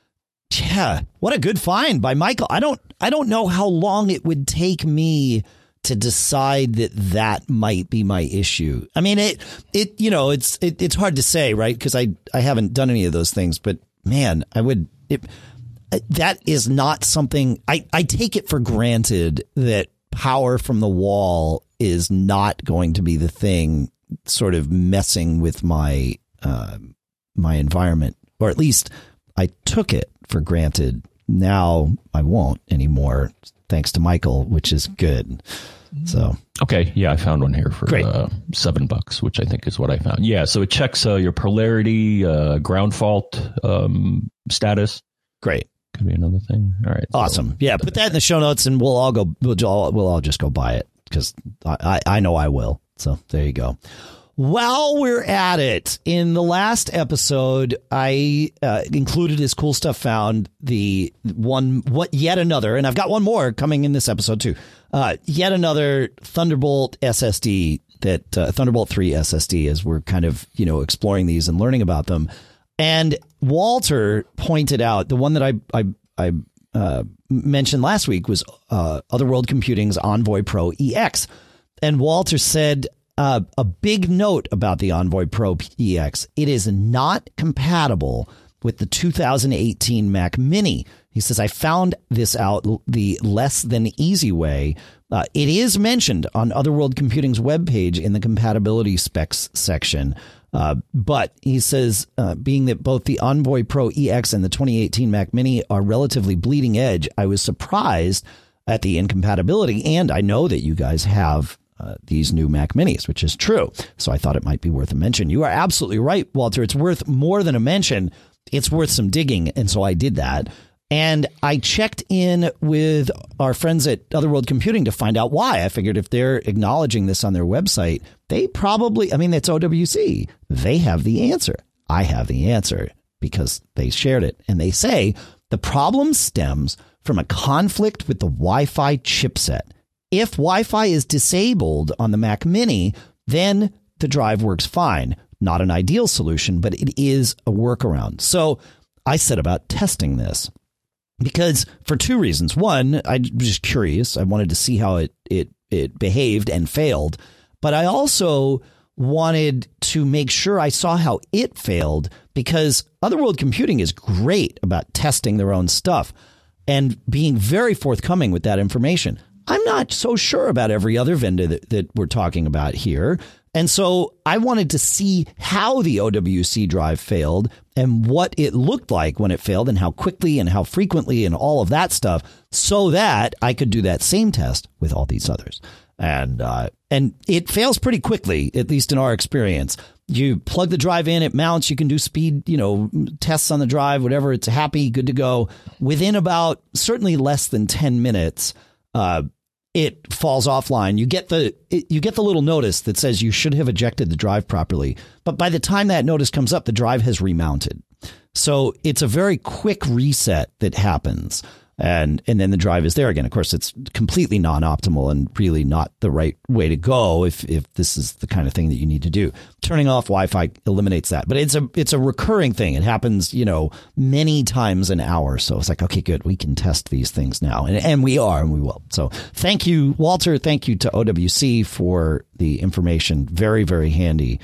Yeah. What a good find by Michael. I don't I don't know how long it would take me to decide that that might be my issue. I mean, it, it, you know, it's, it, it's hard to say, right? Because I, I haven't done any of those things, but man, I would, it, that is not something I, I take it for granted that power from the wall is not going to be the thing sort of messing with my, uh, my environment, or at least I took it for granted. Now I won't anymore. Thanks to Michael, which is good. So, okay. Yeah, I found one here for uh, seven bucks, which I think is what I found. Yeah. So it checks uh, your polarity, uh, ground fault um, status. Great. Could be another thing. All right. Awesome. So, yeah. Put that in the show notes and we'll all go, we'll all, we'll all just go buy it because I, I, I know I will. So there you go. While we're at it, in the last episode, I uh, included as cool stuff found the one, what yet another, and I've got one more coming in this episode too. Uh, yet another Thunderbolt S S D that uh, Thunderbolt three S S D, as we're kind of, you know, exploring these and learning about them. And Walter pointed out the one that I I, I uh, mentioned last week was uh, Otherworld Computing's Envoy Pro E X, and Walter said. Uh, a big note about the Envoy Pro E X. It is not compatible with the two thousand eighteen Mac Mini. He says, I found this out the less than easy way. Uh, it is mentioned on Otherworld Computing's webpage in the compatibility specs section. Uh, but he says, uh, being that both the Envoy Pro E X and the twenty eighteen Mac Mini are relatively bleeding edge, I was surprised at the incompatibility. And I know that you guys have Uh, these new Mac Minis, which is true. So I thought it might be worth a mention. You are absolutely right, Walter. It's worth more than a mention. It's worth some digging. And so I did that. And I checked in with our friends at Otherworld Computing to find out why. I figured if they're acknowledging this on their website, they probably, I mean, it's O W C. They have the answer. I have the answer because they shared it. And they say the problem stems from a conflict with the Wi-Fi chipset. If Wi-Fi is disabled on the Mac Mini, then the drive works fine. Not an ideal solution, but it is a workaround. So I set about testing this because for two reasons. One, I was just curious. I wanted to see how it it it behaved and failed. But I also wanted to make sure I saw how it failed because Otherworld Computing is great about testing their own stuff and being very forthcoming with that information. I'm not so sure about every other vendor that, that we're talking about here. And so I wanted to see how the O W C drive failed and what it looked like when it failed and how quickly and how frequently and all of that stuff so that I could do that same test with all these others. And uh, and it fails pretty quickly, at least in our experience. You plug the drive in, it mounts, you can do speed, you know, tests on the drive, whatever. It's happy, good to go. Within about certainly less than ten minutes, uh, it falls offline. You get the it, you get the little notice that says you should have ejected the drive properly. But by the time that notice comes up, the drive has remounted. So it's a very quick reset that happens. And and then the drive is there again. Of course, it's completely non-optimal and really not the right way to go if if this is the kind of thing that you need to do. Turning off Wi-Fi eliminates that. But it's a it's a recurring thing. It happens, you know, many times an hour. So it's like, OK, good. We can test these things now. And, and we are and we will. So thank you, Walter. Thank you to O W C for the information. Very, very handy.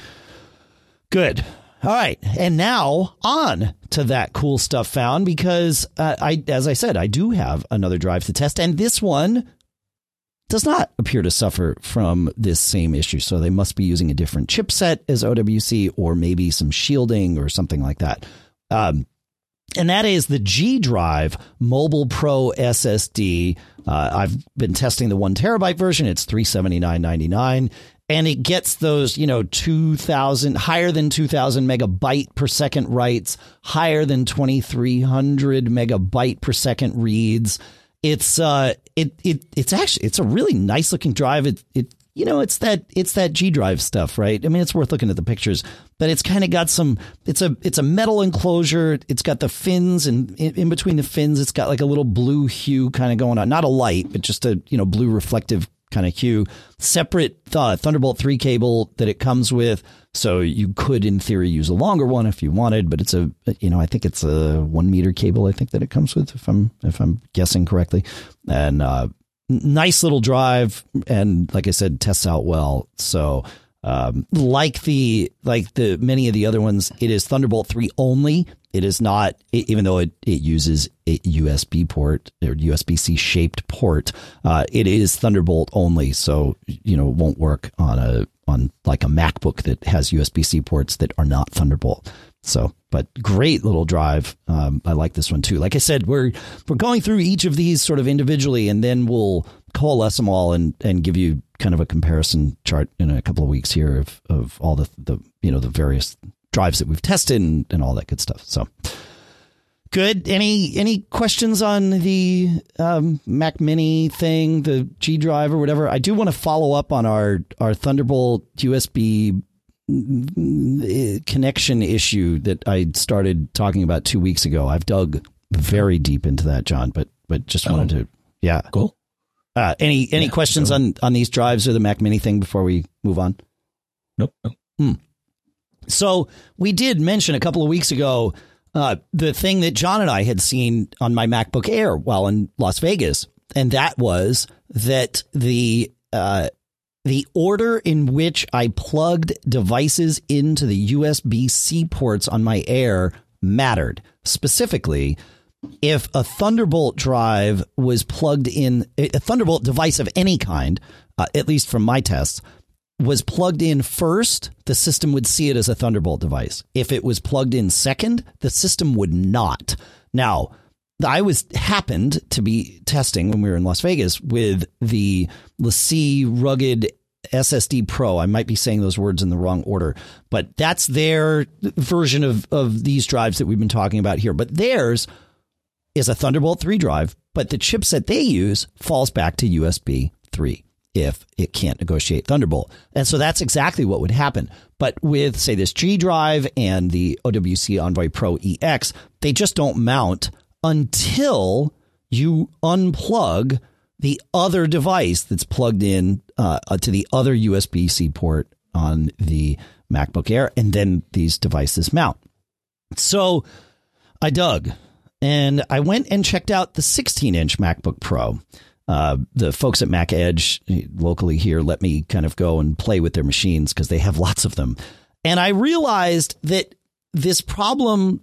Good. All right. And now on to that cool stuff found, because uh, I, as I said, I do have another drive to test, and this one does not appear to suffer from this same issue. So they must be using a different chipset as O W C, or maybe some shielding or something like that. Um, and that is the G Drive Mobile Pro S S D. Uh, I've been testing the one terabyte version. It's three hundred seventy-nine ninety-nine. And it gets those, you know, two thousand, higher than two thousand megabyte per second writes, higher than twenty-three hundred megabyte per second reads. It's uh, it it it's actually it's a really nice looking drive. It it you know, it's that it's that G drive stuff, right? I mean, it's worth looking at the pictures, but it's kind of got some. It's a it's a metal enclosure. It's got the fins, and in, in between the fins, it's got like a little blue hue kind of going on. Not a light, but just a you know blue reflective kind of hue. Separate uh, Thunderbolt three cable that it comes with, so you could, in theory, use a longer one if you wanted. But it's a you know I think it's a one meter cable. I think that it comes with, if I'm if I'm guessing correctly, and. Uh, Nice little drive, and like I said, tests out well. So, um, like the like the many of the other ones, it is Thunderbolt three only. It is not, even though it, it uses a U S B port or U S B C shaped port. Uh, it is Thunderbolt only, so you know it won't work on a on like a MacBook that has U S B C ports that are not Thunderbolt. So, but great little drive. Um, I like this one too. Like I said, we're we're going through each of these sort of individually, and then we'll coalesce them all and, and give you kind of a comparison chart in a couple of weeks here of, of all the, the you know the various drives that we've tested and, and all that good stuff. So good. Any any questions on the um, Mac Mini thing, the G drive or whatever? I do want to follow up on our our Thunderbolt U S B connection issue that I started talking about two weeks ago. I've dug very deep into that, John, but but just wanted oh, to, yeah. Cool. Uh, any any yeah, questions cool. on, on these drives or the Mac Mini thing before we move on? Nope. nope. Hmm. So we did mention a couple of weeks ago uh, the thing that John and I had seen on my MacBook Air while in Las Vegas, and that was that the uh, the order in which I plugged devices into the U S B C ports on my Air mattered. Specifically, if a Thunderbolt drive was plugged in, a Thunderbolt device of any kind, uh, at least from my tests, was plugged in first, the system would see it as a Thunderbolt device. If it was plugged in second, the system would not. Now, I was happened to be testing when we were in Las Vegas with the LaCie Rugged S S D Pro. I might be saying those words in the wrong order, but that's their version of, of these drives that we've been talking about here. But theirs is a Thunderbolt three drive, but the chipset they use falls back to U S B three if it can't negotiate Thunderbolt. And so that's exactly what would happen. But with, say, this G drive and the O W C Envoy Pro E X, they just don't mount until you unplug the other device that's plugged in uh, to the other U S B C port on the MacBook Air, and then these devices mount. So I dug, and I went and checked out the sixteen inch MacBook Pro. Uh, the folks at Mac Edge locally here let me kind of go and play with their machines because they have lots of them. And I realized that this problem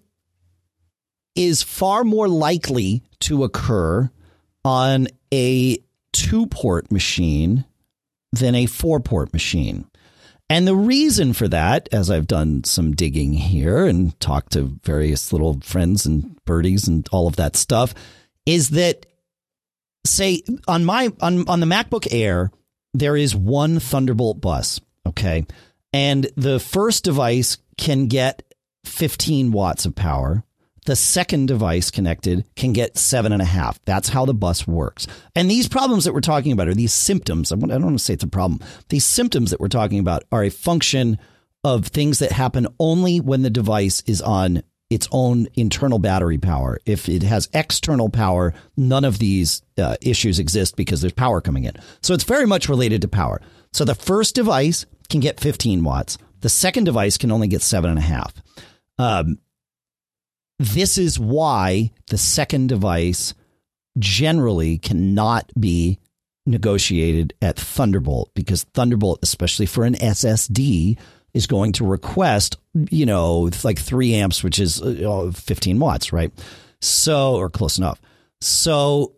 is far more likely to occur on a two-port machine than a four-port machine. And the reason for that, as I've done some digging here and talked to various little friends and birdies and all of that stuff, is that, say, on my on, on the MacBook Air, there is one Thunderbolt bus, okay? And the first device can get fifteen watts of power. The second device connected can get seven and a half. That's how the bus works. And these problems that we're talking about are these symptoms. I don't want to say it's a problem. These symptoms that we're talking about are a function of things that happen only when the device is on its own internal battery power. If it has external power, none of these uh, issues exist because there's power coming in. So it's very much related to power. So the first device can get fifteen watts. The second device can only get seven and a half. Um, This is why the second device generally cannot be negotiated at Thunderbolt, because Thunderbolt, especially for an S S D, is going to request, you know, like three amps, which is uh, fifteen watts, right? So, or close enough. So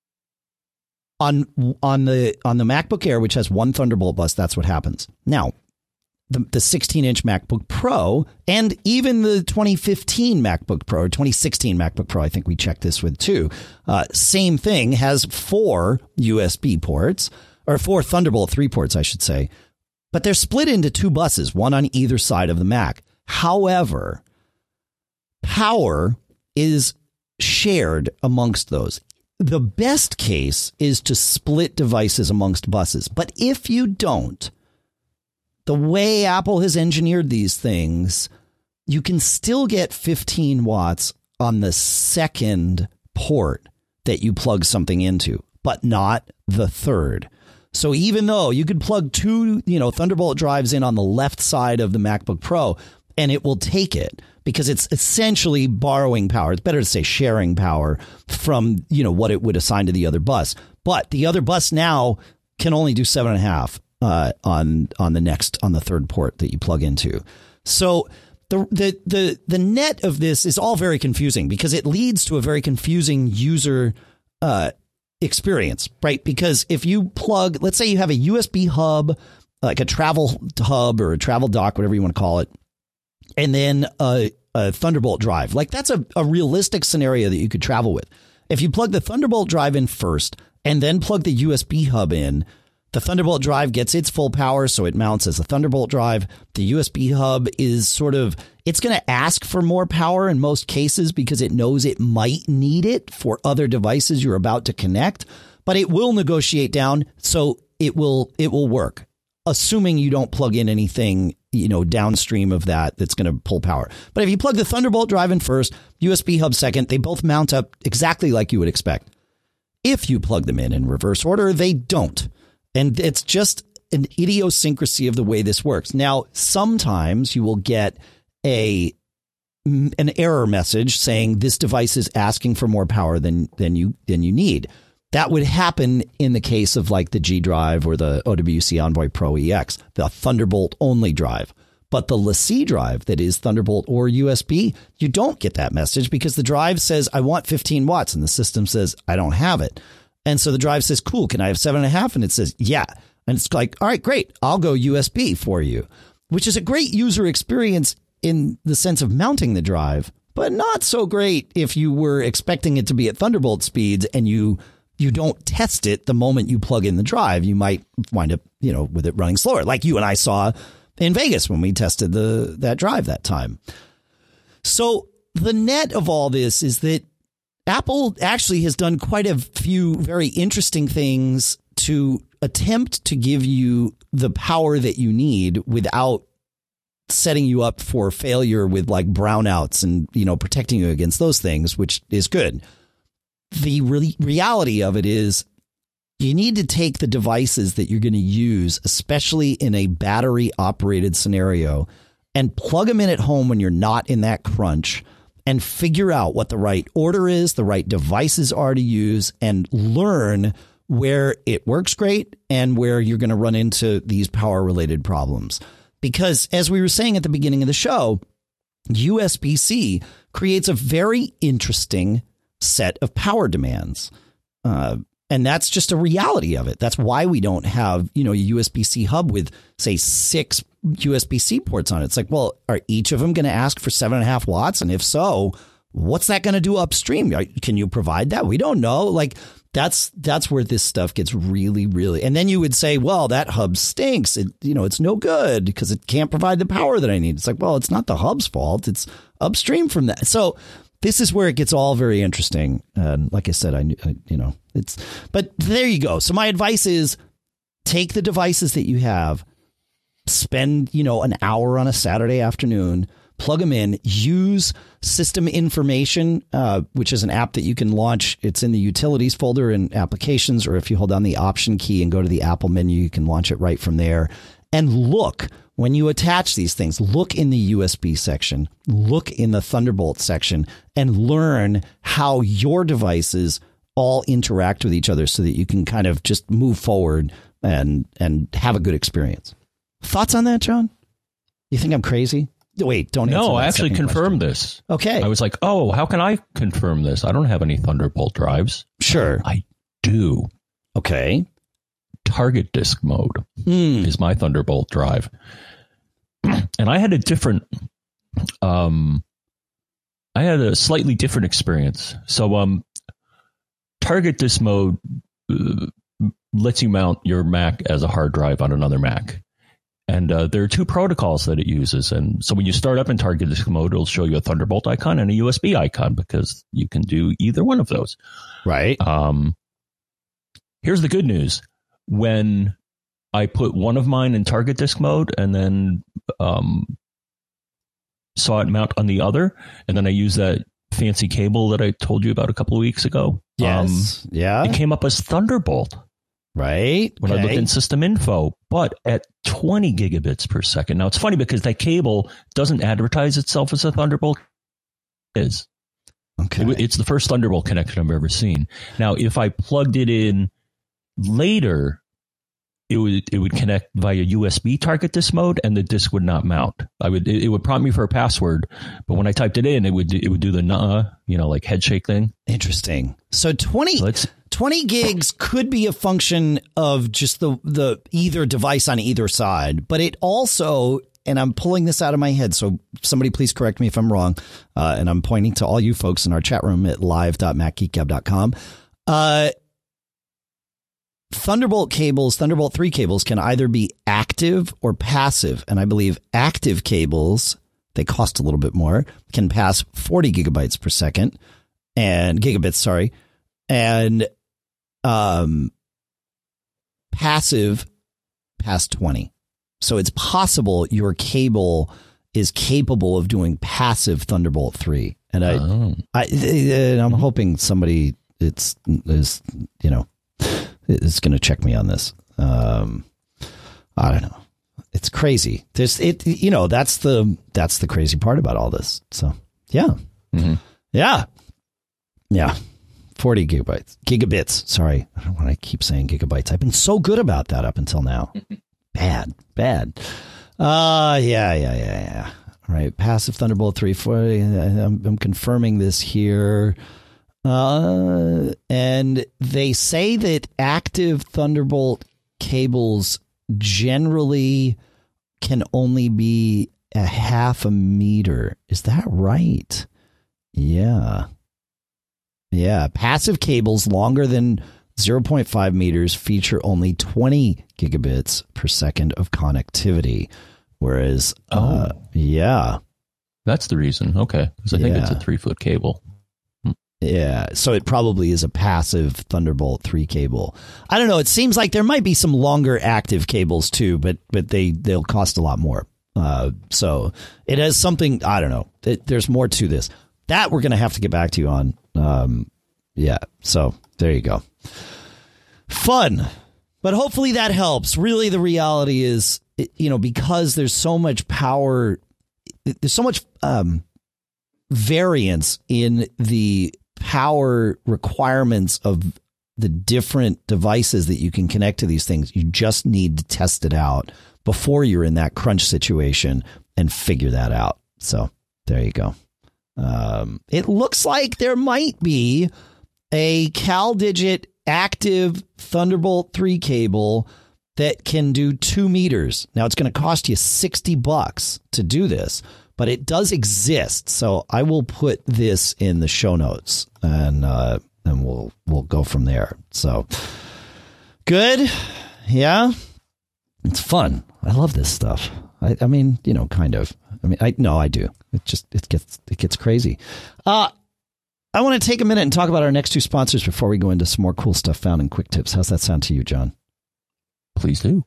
on on the on the MacBook Air, which has one Thunderbolt bus, that's what happens. Now, The, the sixteen inch MacBook Pro and even the twenty fifteen MacBook Pro or twenty sixteen MacBook Pro, I think we checked this with too. Uh, same thing, has four U S B ports, or four Thunderbolt three ports, I should say, but they're split into two buses, one on either side of the Mac. However, power is shared amongst those. the best case is to split devices amongst buses. But if you don't, the way Apple has engineered these things, you can still get fifteen watts on the second port that you plug something into, but not the third. So even though you could plug two, you know, Thunderbolt drives in on the left side of the MacBook Pro, and it will take it because it's essentially borrowing power. It's better to say sharing power from, you know, what it would assign to the other bus. But the other bus now can only do seven and a half uh, on on the next on the third port that you plug into. So the the the the net of this is all very confusing because it leads to a very confusing user uh, experience, right? Because if you plug, let's say you have a U S B hub, like a travel hub or a travel dock, whatever you want to call it, and then a, a Thunderbolt drive, like that's a, a realistic scenario that you could travel with. If you plug the Thunderbolt drive in first and then plug the U S B hub in, the Thunderbolt drive gets its full power, so it mounts as a Thunderbolt drive. The U S B hub is sort of, it's going to ask for more power in most cases because it knows it might need it for other devices you're about to connect, but it will negotiate down, so it will it will work, assuming you don't plug in anything, you know, downstream of that that's going to pull power. But if you plug the Thunderbolt drive in first, U S B hub second, they both mount up exactly like you would expect. If you plug them in in reverse order, they don't. And it's just an idiosyncrasy of the way this works. Now, sometimes you will get a an error message saying this device is asking for more power than than you than you need. That would happen in the case of like the G drive or the O W C Envoy Pro E X, the Thunderbolt only drive. But the LaCie drive that is Thunderbolt or U S B, you don't get that message because the drive says, I want fifteen watts, and the system says, I don't have it. And so the drive says, cool, can I have seven and a half? And it says, yeah. And it's like, all right, great. I'll go U S B for you, which is a great user experience in the sense of mounting the drive, but not so great if you were expecting it to be at Thunderbolt speeds and you you don't test it the moment you plug in the drive. You might wind up, you know, with it running slower, like you and I saw in Vegas when we tested the that drive that time. So the net of all this is that Apple actually has done quite a few very interesting things to attempt to give you the power that you need without setting you up for failure with like brownouts and, you know, protecting you against those things, which is good. The re- reality of it is you need to take the devices that you're going to use, especially in a battery operated scenario, and plug them in at home when you're not in that crunch, and figure out what the right order is, the right devices are to use, and learn where it works great and where you're going to run into these power related problems. Because as we were saying at the beginning of the show, U S B C creates a very interesting set of power demands. Uh, and that's just a reality of it. That's why we don't have, you know, a U S B C hub with, say, six U S B C ports on it. It's like, well, are each of them going to ask for seven and a half watts? And if so, what's that going to do upstream? Can you provide that? We don't know. Like, that's that's where this stuff gets really, really. And then you would say, well, that hub stinks. It, you know, it's no good because it can't provide the power that I need. It's like, well, it's not the hub's fault. It's upstream from that. So this is where it gets all very interesting. And like I said, I, I you know, it's but there you go. So my advice is take the devices that you have, spend, you know, an hour on a Saturday afternoon, plug them in, use System Information, uh, which is an app that you can launch. It's in the utilities folder in applications, or if you hold down the option key and go to the Apple menu, you can launch it right from there. And look, when you attach these things, look in the U S B section, look in the Thunderbolt section, and learn how your devices all interact with each other so that you can kind of just move forward and and have a good experience. Thoughts on that, John? You think I'm crazy? Wait, don't answer. No, that I actually second confirmed question. this. Okay. I was like, oh, how can I confirm this? I don't have any Thunderbolt drives. Sure. I do. Okay. Target disk mode mm. is my Thunderbolt drive. And I had a different, um, I had a slightly different experience. So, um, target disk mode uh, lets you mount your Mac as a hard drive on another Mac. And uh, there are two protocols that it uses. And so when you start up in target disk mode, it'll show you a Thunderbolt icon and a U S B icon because you can do either one of those. Right. Um, here's the good news. When I put one of mine in target disk mode and then um, saw it mount on the other, and then I used that fancy cable that I told you about a couple of weeks ago. Yes. Um, yeah. It came up as Thunderbolt. Right. When okay. I looked in system info, but at twenty gigabits per second. Now, it's funny because that cable doesn't advertise itself as a Thunderbolt. It is. Okay. It, it's the first Thunderbolt connection I've ever seen. Now, if I plugged it in later, it would it would connect via U S B target disk mode, and the disk would not mount. I would it, it would prompt me for a password, but when I typed it in, it would it would do the nah, you know, like head shake thing. Interesting. So twenty, Let's, twenty gigs could be a function of just the the either device on either side, but it also, and I'm pulling this out of my head, so somebody please correct me if I'm wrong, uh, and I'm pointing to all you folks in our chat room at live dot mac geek gab dot com. Uh, Thunderbolt cables, Thunderbolt three cables can either be active or passive. And I believe active cables, they cost a little bit more, can pass forty gigabytes per second and gigabits, sorry. And um, passive past twenty. So it's possible your cable is capable of doing passive Thunderbolt three. And I, oh. I, and I'm hoping somebody it's is, you know, is going to check me on this. Um, I don't know. It's crazy. There's it, you know, that's the, that's the crazy part about all this. So yeah. Mm-hmm. Yeah. Yeah. forty gigabytes, gigabits. Sorry. I don't want to keep saying gigabytes. I've been so good about that up until now. Bad, bad. Uh, yeah, yeah, yeah, yeah. All right. Passive Thunderbolt three forty. I'm, I'm confirming this here. Uh, and they say that active Thunderbolt cables generally can only be a half a meter. Is that right? Yeah. Yeah. Passive cables longer than zero point five meters feature only twenty gigabits per second of connectivity. Whereas, oh. uh, yeah. That's the reason. Okay. Because I think yeah. it's a three foot cable. Yeah, so it probably is a passive Thunderbolt three cable. I don't know. It seems like there might be some longer active cables too, but but they they'll cost a lot more. Uh, so it has something. I don't know. It, there's more to this. That we're going to have to get back to you on. Um, yeah. So there you go. Fun, but hopefully that helps. Really, the reality is, you know, because there's so much power, there's so much um, variance in the power requirements of the different devices that you can connect to these things. You just need to test it out before you're in that crunch situation and figure that out. So there you go. Um, it looks like there might be a CalDigit active Thunderbolt three cable that can do two meters. Now it's going to cost you sixty bucks to do this, but it does exist. So I will put this in the show notes and, uh, and we'll, we'll go from there. So good. Yeah. It's fun. I love this stuff. I, I mean, you know, kind of, I mean, I, no, I do. It just, it gets, it gets crazy. Uh, I want to take a minute and talk about our next two sponsors before we go into some more cool stuff found in Quick Tips. How's that sound to you, John? Please do.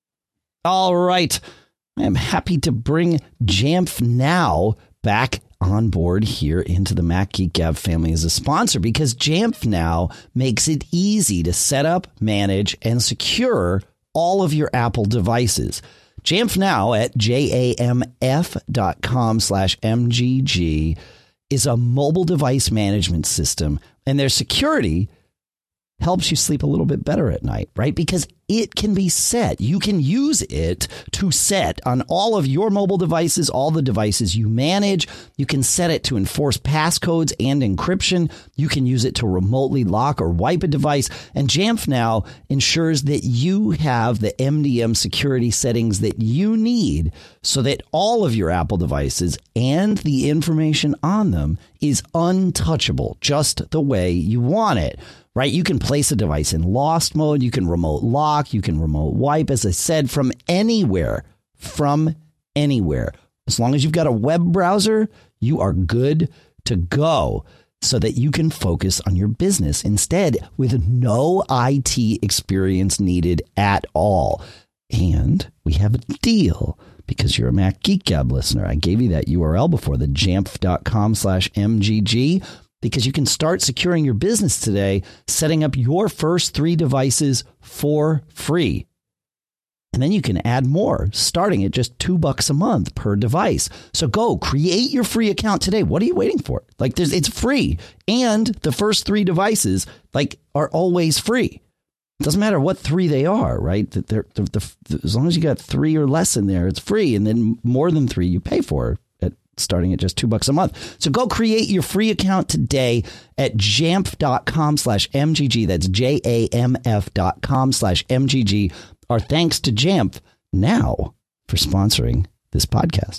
All right. I am happy to bring Jamf Now back on board here into the Mac Geek Gab family as a sponsor, because Jamf Now makes it easy to set up, manage, and secure all of your Apple devices. Jamf Now at jamf dot com slash M G G is a mobile device management system, and their security helps you sleep a little bit better at night, right? Because it can be set. You can use it to set on all of your mobile devices, all the devices you manage. You can set it to enforce passcodes and encryption. You can use it to remotely lock or wipe a device. And Jamf Now ensures that you have the M D M security settings that you need so that all of your Apple devices and the information on them is untouchable, just the way you want it. Right? You can place a device in lost mode. You can remote lock. You can remote wipe, as I said, from anywhere from anywhere. As long as you've got a web browser, you are good to go so that you can focus on your business instead with no I T experience needed at all. And we have a deal because you're a Mac Geek Gab listener. I gave you that U R L before, the jamf.com slash MGG, because you can start securing your business today, setting up your first three devices for free. And then you can add more, starting at just two bucks a month per device. So go create your free account today. What are you waiting for? Like, there's, it's free. And the first three devices, like, are always free. It doesn't matter what three they are, right? They're, they're, the, the, as long as you got three or less in there, it's free. And then more than three, you pay for at starting at just two bucks a month. So go create your free account today at jamf.com slash MGG. That's J A M F dot com slash M G G. Our thanks to Jamf now for sponsoring this podcast.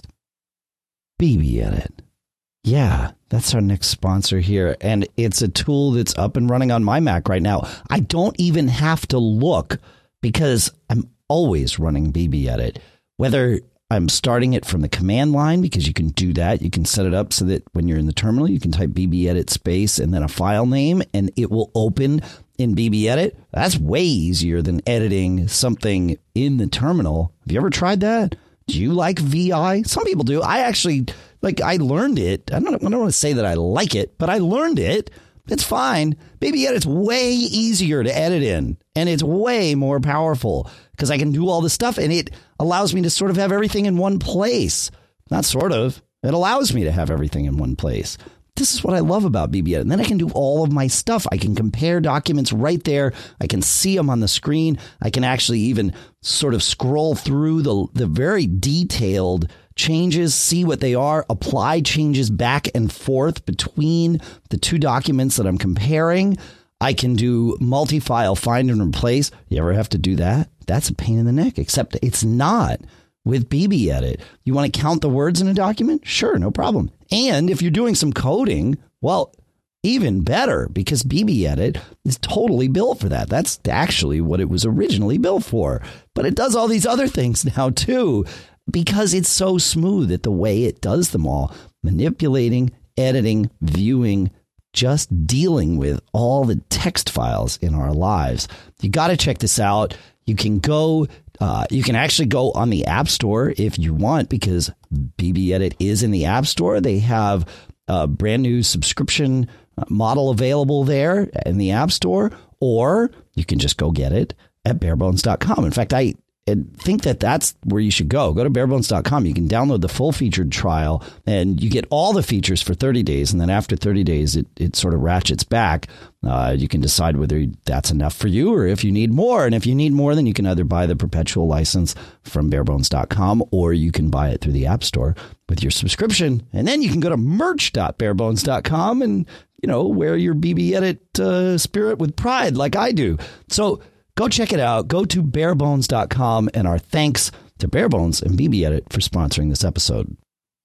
BBEdit. Yeah, that's our next sponsor here. And it's a tool that's up and running on my Mac right now. I don't even have to look because I'm always running BBEdit. Whether I'm starting it from the command line, because you can do that. You can set it up so that when you're in the terminal, you can type BBEdit space and then a file name, and it will open in BBEdit. That's way easier than editing something in the terminal. Have you ever tried that? Do you like V I? Some people do. I actually, like, I learned it. I don't, I don't want to say that I like it, but I learned it. It's fine. BBEdit's way easier to edit in, and it's way more powerful because I can do all this stuff, and it allows me to sort of have everything in one place. Not sort of. It allows me to have everything in one place. This is what I love about BBEdit. And then I can do all of my stuff. I can compare documents right there. I can see them on the screen. I can actually even sort of scroll through the, the very detailed changes, see what they are, apply changes back and forth between the two documents that I'm comparing. I can do multi-file find and replace. You ever have to do that? That's a pain in the neck, except it's not with BBEdit. You want to count the words in a document? Sure, no problem. And if you're doing some coding, well, even better, because BBEdit is totally built for that. That's actually what it was originally built for. But it does all these other things now, too, because it's so smooth at the way it does them all. Manipulating, editing, viewing, just dealing with all the text files in our lives. You got to check this out. You can go, uh, you can actually go on the App Store if you want, because BBEdit is in the App Store. They have a brand new subscription model available there in the App Store, or you can just go get it at barebones dot com. In fact, I think that that's where you should go. Go to barebones dot com. You can download the full featured trial, and you get all the features for thirty days. And then after thirty days, it, it sort of ratchets back. Uh, you can decide whether that's enough for you or if you need more. And if you need more, then you can either buy the perpetual license from barebones dot com, or you can buy it through the App Store with your subscription. And then you can go to merch dot barebones dot com and, you know, wear your BBEdit uh, spirit with pride like I do. So go check it out. Go to barebones dot com, and our thanks to Barebones and BBEdit for sponsoring this episode.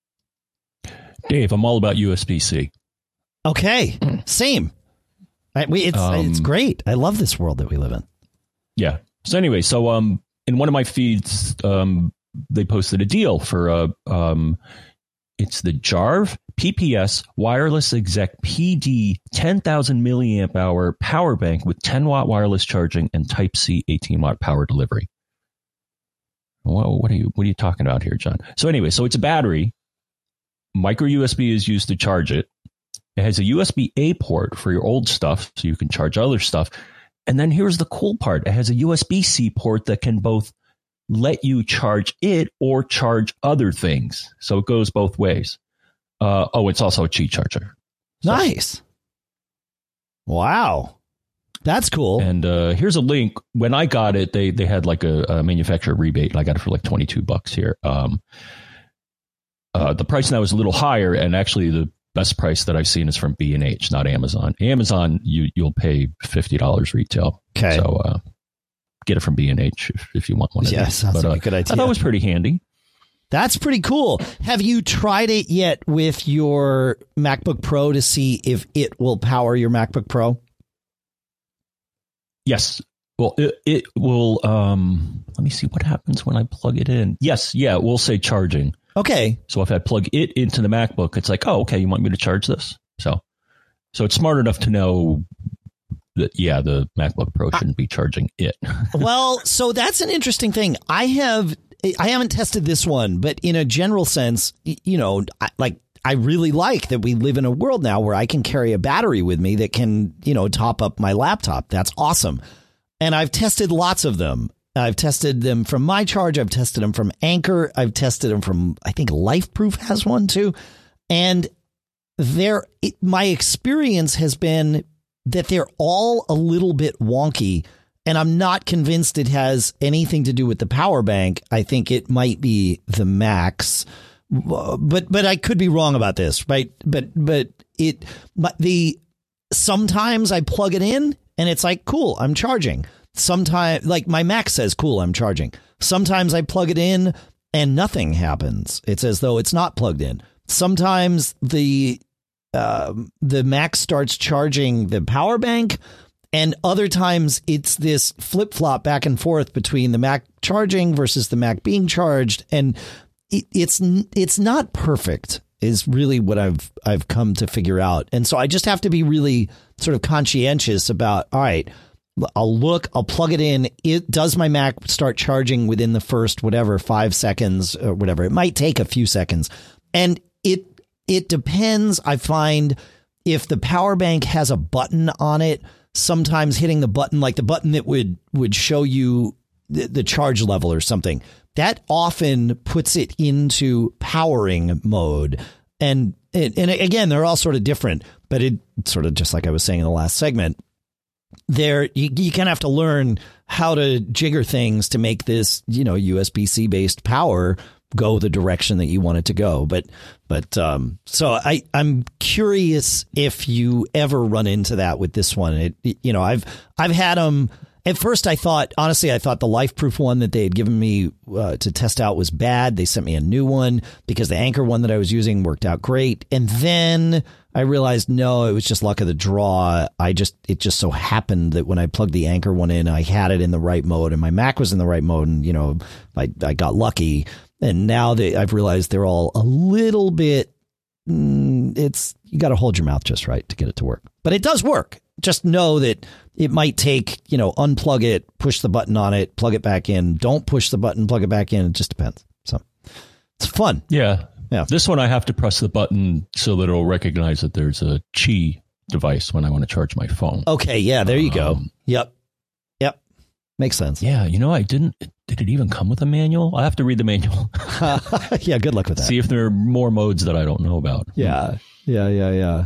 Dave, I'm all about U S B C. Okay, same. I, we, it's um, it's great. I love this world that we live in. Yeah. So anyway, so um, in one of my feeds, um, they posted a deal for uh, um, it's the Jarv P P S Wireless Exec P D ten thousand milliamp hour power bank with ten watt wireless charging and Type C eighteen watt power delivery. Well, what are you what are you talking about here, John? So anyway, so it's a battery. Micro U S B is used to charge it. It has a U S B A port for your old stuff, so you can charge other stuff. And then here's the cool part: it has a U S B C port that can both let you charge it or charge other things. So it goes both ways. Uh, oh, it's also a Qi charger. So. Nice. Wow. That's cool. And uh, here's a link. When I got it, they they had like a, a manufacturer rebate, and I got it for like twenty-two bucks here. Um, uh, the price now is a little higher, and actually the best price that I've seen is from B and H, not Amazon. Amazon, you, you'll pay fifty dollars retail. Okay. So uh, get it from B and H if, if you want one of yeah, these. Sounds but, like uh, a good idea. I thought it was pretty handy. That's pretty cool. Have you tried it yet with your MacBook Pro to see if it will power your MacBook Pro? Yes. Well, it, it will, um, let me see what happens when I plug it in. Yes, yeah, we'll say charging. Okay. So if I plug it into the MacBook, it's like, oh, okay, you want me to charge this? So, so it's smart enough to know that, yeah, the MacBook Pro shouldn't be charging it. Well, so that's an interesting thing. I have, I haven't tested this one, but in a general sense, you know, I, like I really like that we live in a world now where I can carry a battery with me that can, you know, top up my laptop. That's awesome. And I've tested lots of them. I've tested them from MyCharge. I've tested them from Anker. I've tested them from, I think LifeProof has one too. And there, my experience has been that they're all a little bit wonky. And I'm not convinced it has anything to do with the power bank. I think it might be the Macs, but but I could be wrong about this, right? But but it but the sometimes I plug it in and it's like, cool, I'm charging. Sometimes, like my Mac says, cool, I'm charging. Sometimes I plug it in and nothing happens. It's as though it's not plugged in. Sometimes the uh, the Mac starts charging the power bank, and other times it's this flip flop back and forth between the Mac charging versus the Mac being charged, and it, it's it's not perfect. Is really what I've I've come to figure out, and so I just have to be really sort of conscientious about. All right. I'll look, I'll plug it in. It does my Mac start charging within the first, whatever, five seconds or whatever. It might take a few seconds. And it, it depends. I find if the power bank has a button on it, sometimes hitting the button, like the button that would, would show you the, the charge level or something, that often puts it into powering mode. And, and again, they're all sort of different, but it sort of just like I was saying in the last segment, there you, you kind of have to learn how to jigger things to make this, you know, U S B C based power go the direction that you want it to go. But but um, so I I'm curious if you ever run into that with this one. It, you know, I've I've had them. At first, I thought, honestly, I thought the LifeProof one that they had given me uh, to test out was bad. They sent me a new one because the Anker one that I was using worked out great. And then I realized, no, it was just luck of the draw. I just it just so happened that when I plugged the Anker one in, I had it in the right mode and my Mac was in the right mode. And, you know, I, I got lucky. And now that I've realized they're all a little bit, mm, it's you got to hold your mouth just right to get it to work. But it does work. Just know that it might take, you know, unplug it, push the button on it, plug it back in. Don't push the button, plug it back in. It just depends. So it's fun. Yeah. Yeah. This one I have to press the button so that it'll recognize that there's a Qi device when I want to charge my phone. Okay. Yeah. There you um, go. Yep. Yep. Makes sense. Yeah. You know, I didn't. Did it even come with a manual? I have to read the manual. Yeah. Good luck with that. See if there are more modes that I don't know about. Yeah. Yeah. Yeah. Yeah.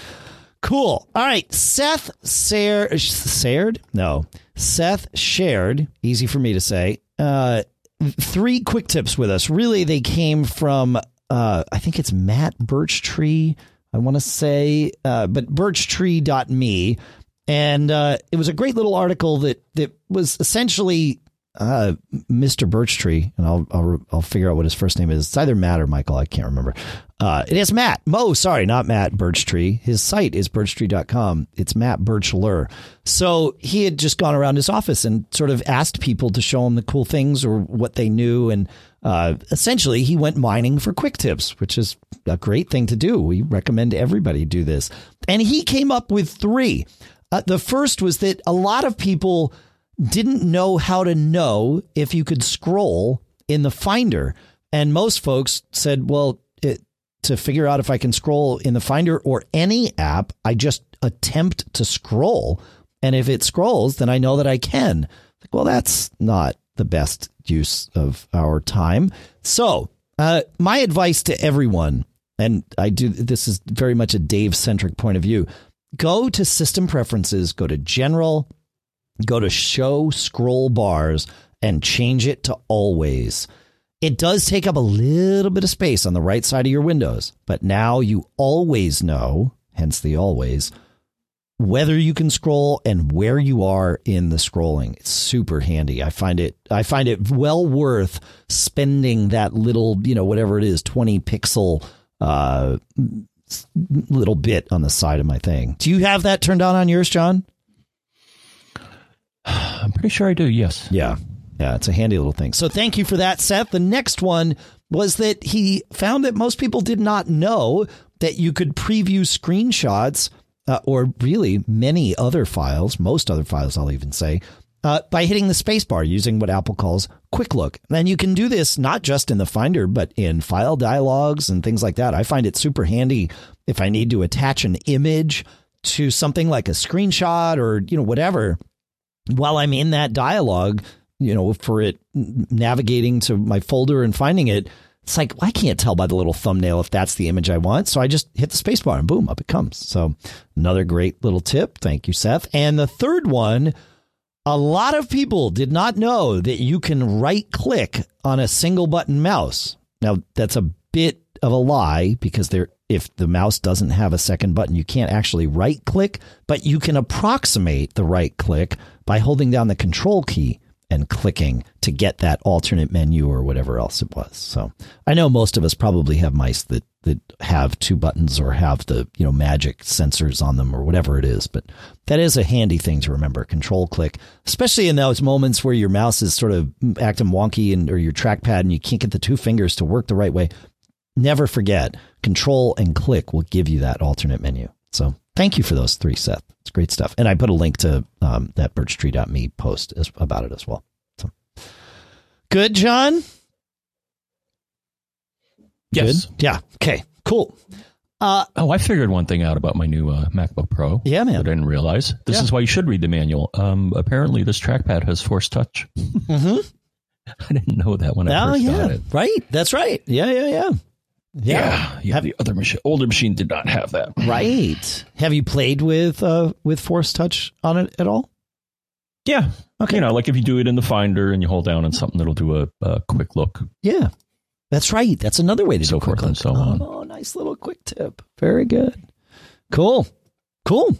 Cool. All right. Seth Sayer, Sayered? No. Seth shared, easy for me to say, uh, three quick tips with us. Really, they came from, uh, I think it's Matt Birchtree, I want to say, uh, but birchtree dot me. And uh, it was a great little article that, that was essentially uh, Mister Birchtree, and I'll, I'll I'll figure out what his first name is. It's either Matt or Michael. I can't remember. Uh, it is Matt. Mo, sorry, not Matt Birchtree. His site is birchtree dot com. It's Matt Birchler. So he had just gone around his office and sort of asked people to show him the cool things or what they knew. And uh, essentially, he went mining for quick tips, which is a great thing to do. We recommend everybody do this. And he came up with three. Uh, the first was that a lot of people didn't know how to know if you could scroll in the Finder. And most folks said, well, it, to figure out if I can scroll in the Finder or any app, I just attempt to scroll. And if it scrolls, then I know that I can. Well, that's not the best use of our time. So uh, my advice to everyone, and I do this is very much a Dave-centric point of view, go to System Preferences, go to General, go to Show Scroll Bars, and change it to Always. It does take up a little bit of space on the right side of your windows, but now you always know, hence the always, whether you can scroll and where you are in the scrolling. It's super handy. I find it I find it well worth spending that little, you know, whatever it is, twenty pixel uh, little bit on the side of my thing. Do you have that turned on on yours, John? I'm pretty sure I do, yes. Yeah. Yeah, it's a handy little thing. So thank you for that, Seth. The next one was that he found that most people did not know that you could preview screenshots uh, or really many other files, most other files, I'll even say, uh, by hitting the space bar using what Apple calls Quick Look. And you can do this not just in the Finder, but in file dialogues and things like that. I find it super handy if I need to attach an image to something like a screenshot or, you know, whatever. While I'm in that dialogue, you know, for it navigating to my folder and finding it, it's like, I can't tell by the little thumbnail if that's the image I want. So I just hit the space bar and boom, up it comes. So another great little tip. Thank you, Seth. And the third one, a lot of people did not know that you can right click on a single button mouse. Now, that's a bit of a lie because there, if the mouse doesn't have a second button, you can't actually right click, but you can approximate the right click by holding down the control key and clicking to get that alternate menu or whatever else it was. So I know most of us probably have mice that, that have two buttons or have the, you know, magic sensors on them or whatever it is. But that is a handy thing to remember. Control click, especially in those moments where your mouse is sort of acting wonky and or your trackpad and you can't get the two fingers to work the right way. Never forget, control and click will give you that alternate menu. So thank you for those three, Seth. It's great stuff. And I put a link to um, that birch tree dot me post as, about it as well. So good, John? Yes. Good? Yeah. Okay, cool. Uh, oh, I figured one thing out about my new uh, MacBook Pro. Yeah, man. That I didn't realize. This yeah. is why you should read the manual. Um, apparently, this trackpad has Force Touch. Mm-hmm. I didn't know that when I oh, first yeah. got it. Right. That's right. Yeah, yeah, yeah. Yeah, yeah, yeah. The other machine, older machine did not have that. Right. Have you played with uh, with Force Touch on it at all? Yeah. Okay. You know, like if you do it in the Finder and you hold down on something, it'll do a, a quick look. Yeah. That's right. That's another way to so do quick forth and look. so on. Oh, nice little quick tip. Very good. Cool. Cool.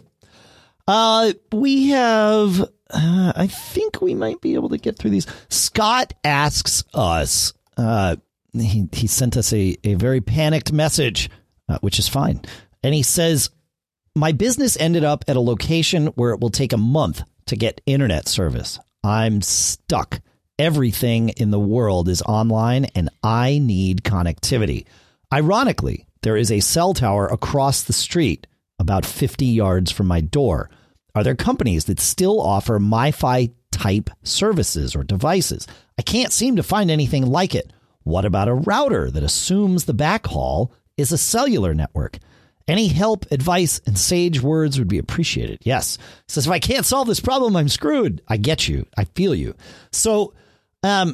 Uh, we have, uh, I think we might be able to get through these. Scott asks us, uh, he, he sent us a, a very panicked message, uh, which is fine. And he says, my business ended up at a location where it will take a month to get internet service. I'm stuck. Everything in the world is online and I need connectivity. Ironically, there is a cell tower across the street about fifty yards from my door. Are there companies that still offer MiFi type services or devices? I can't seem to find anything like it. What about a router that assumes the backhaul is a cellular network? Any help, advice, and sage words would be appreciated. Yes. It says, if I can't solve this problem, I'm screwed. I get you. I feel you. So um,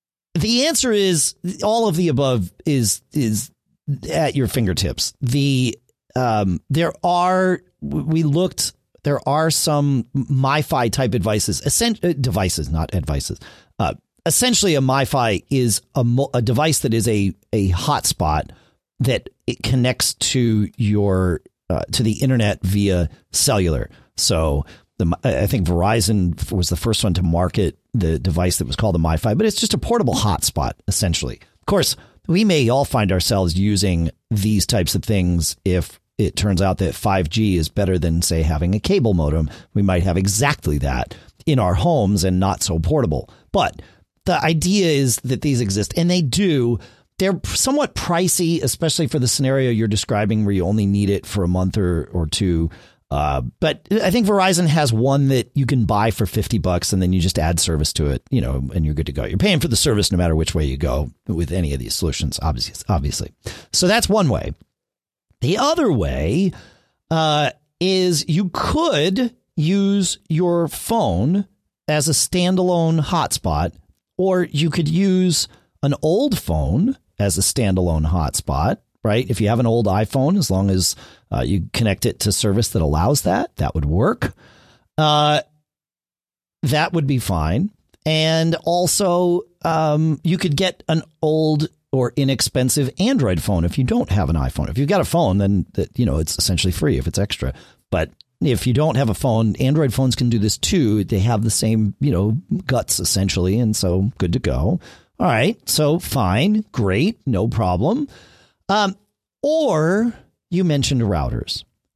the answer is all of the above is is at your fingertips. The um, there are we looked. There are some MiFi type devices, uh, devices, not advices. Uh, essentially, a MiFi is a, a device that is a a hotspot that it connects to your uh, to the internet via cellular. So the I think Verizon was the first one to market the device that was called a MiFi, but it's just a portable hotspot, essentially. Of course, we may all find ourselves using these types of things if it turns out that five G is better than, say, having a cable modem. We might have exactly that in our homes and not so portable. But the idea is that these exist, and they do. They're somewhat pricey, especially for the scenario you're describing where you only need it for a month or, or two. Uh, but I think Verizon has one that you can buy for fifty bucks and then you just add service to it, you know, and you're good to go. You're paying for the service no matter which way you go with any of these solutions, obviously. obviously. So that's one way. The other way uh, is you could use your phone as a standalone hotspot, or you could use an old phone as a standalone hotspot, right? If you have an old iPhone, as long as uh, you connect it to service that allows that, that would work. Uh, that would be fine. And also, um, you could get an old or inexpensive Android phone if you don't have an iPhone. If you've got a phone, then that, you know, it's essentially free if it's extra. But if you don't have a phone, Android phones can do this too. They have the same, you know, guts essentially. And so good to go. All right. So fine. Great. No problem. Um, or you mentioned routers.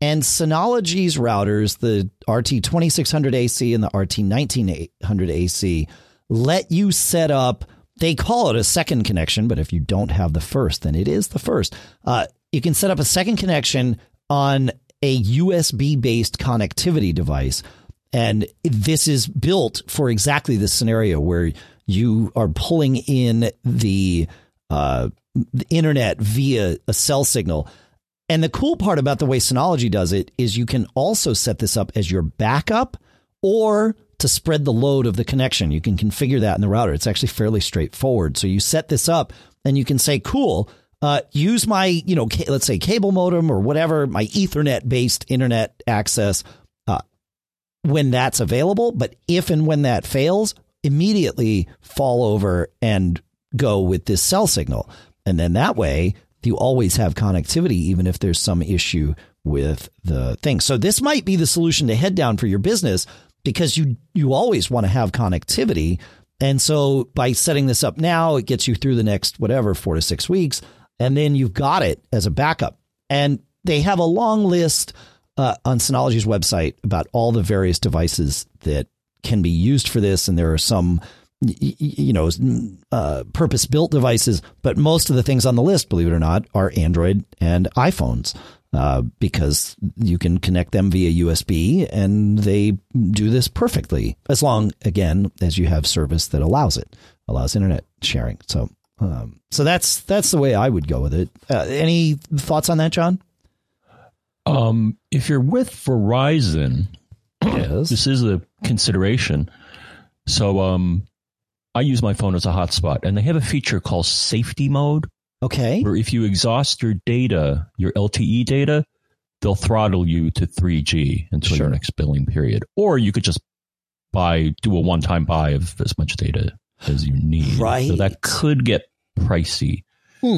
And Synology's routers, the R T twenty-six hundred A C and the R T nineteen hundred A C, let you set up, they call it a second connection, but if you don't have the first, then it is the first. Uh, you can set up a second connection on a U S B-based connectivity device. And this is built for exactly this scenario where you are pulling in the, uh, the internet via a cell signal. And the cool part about the way Synology does it is you can also set this up as your backup or to spread the load of the connection. You can configure that in the router. It's actually fairly straightforward. So you set this up and you can say, cool, uh, use my, you know, ca- let's say cable modem or whatever, my Ethernet based internet access uh, when that's available. But if and when that fails, immediately fall over and go with this cell signal. And then that way you always have connectivity, even if there's some issue with the thing. So this might be the solution to head down for your business because you you always want to have connectivity. And so by setting this up now, it gets you through the next whatever, four to six weeks. And then you've got it as a backup. And they have a long list uh, on Synology's website about all the various devices that can be used for this. And there are some you know, uh, purpose-built devices, but most of the things on the list, believe it or not, are Android and iPhones uh, because you can connect them via U S B and they do this perfectly as long, again, as you have service that allows it, allows internet sharing. So, um, so that's that's the way I would go with it. Uh, any thoughts on that, John? Um, if you're with Verizon, yes. This is a consideration. So, um. I use my phone as a hotspot, and they have a feature called safety mode. Okay. Where if you exhaust your data, your L T E data, they'll throttle you to three G until sure. your next billing period. Or you could just buy, do a one-time buy of as much data as you need. Right. So that could get pricey. Hmm.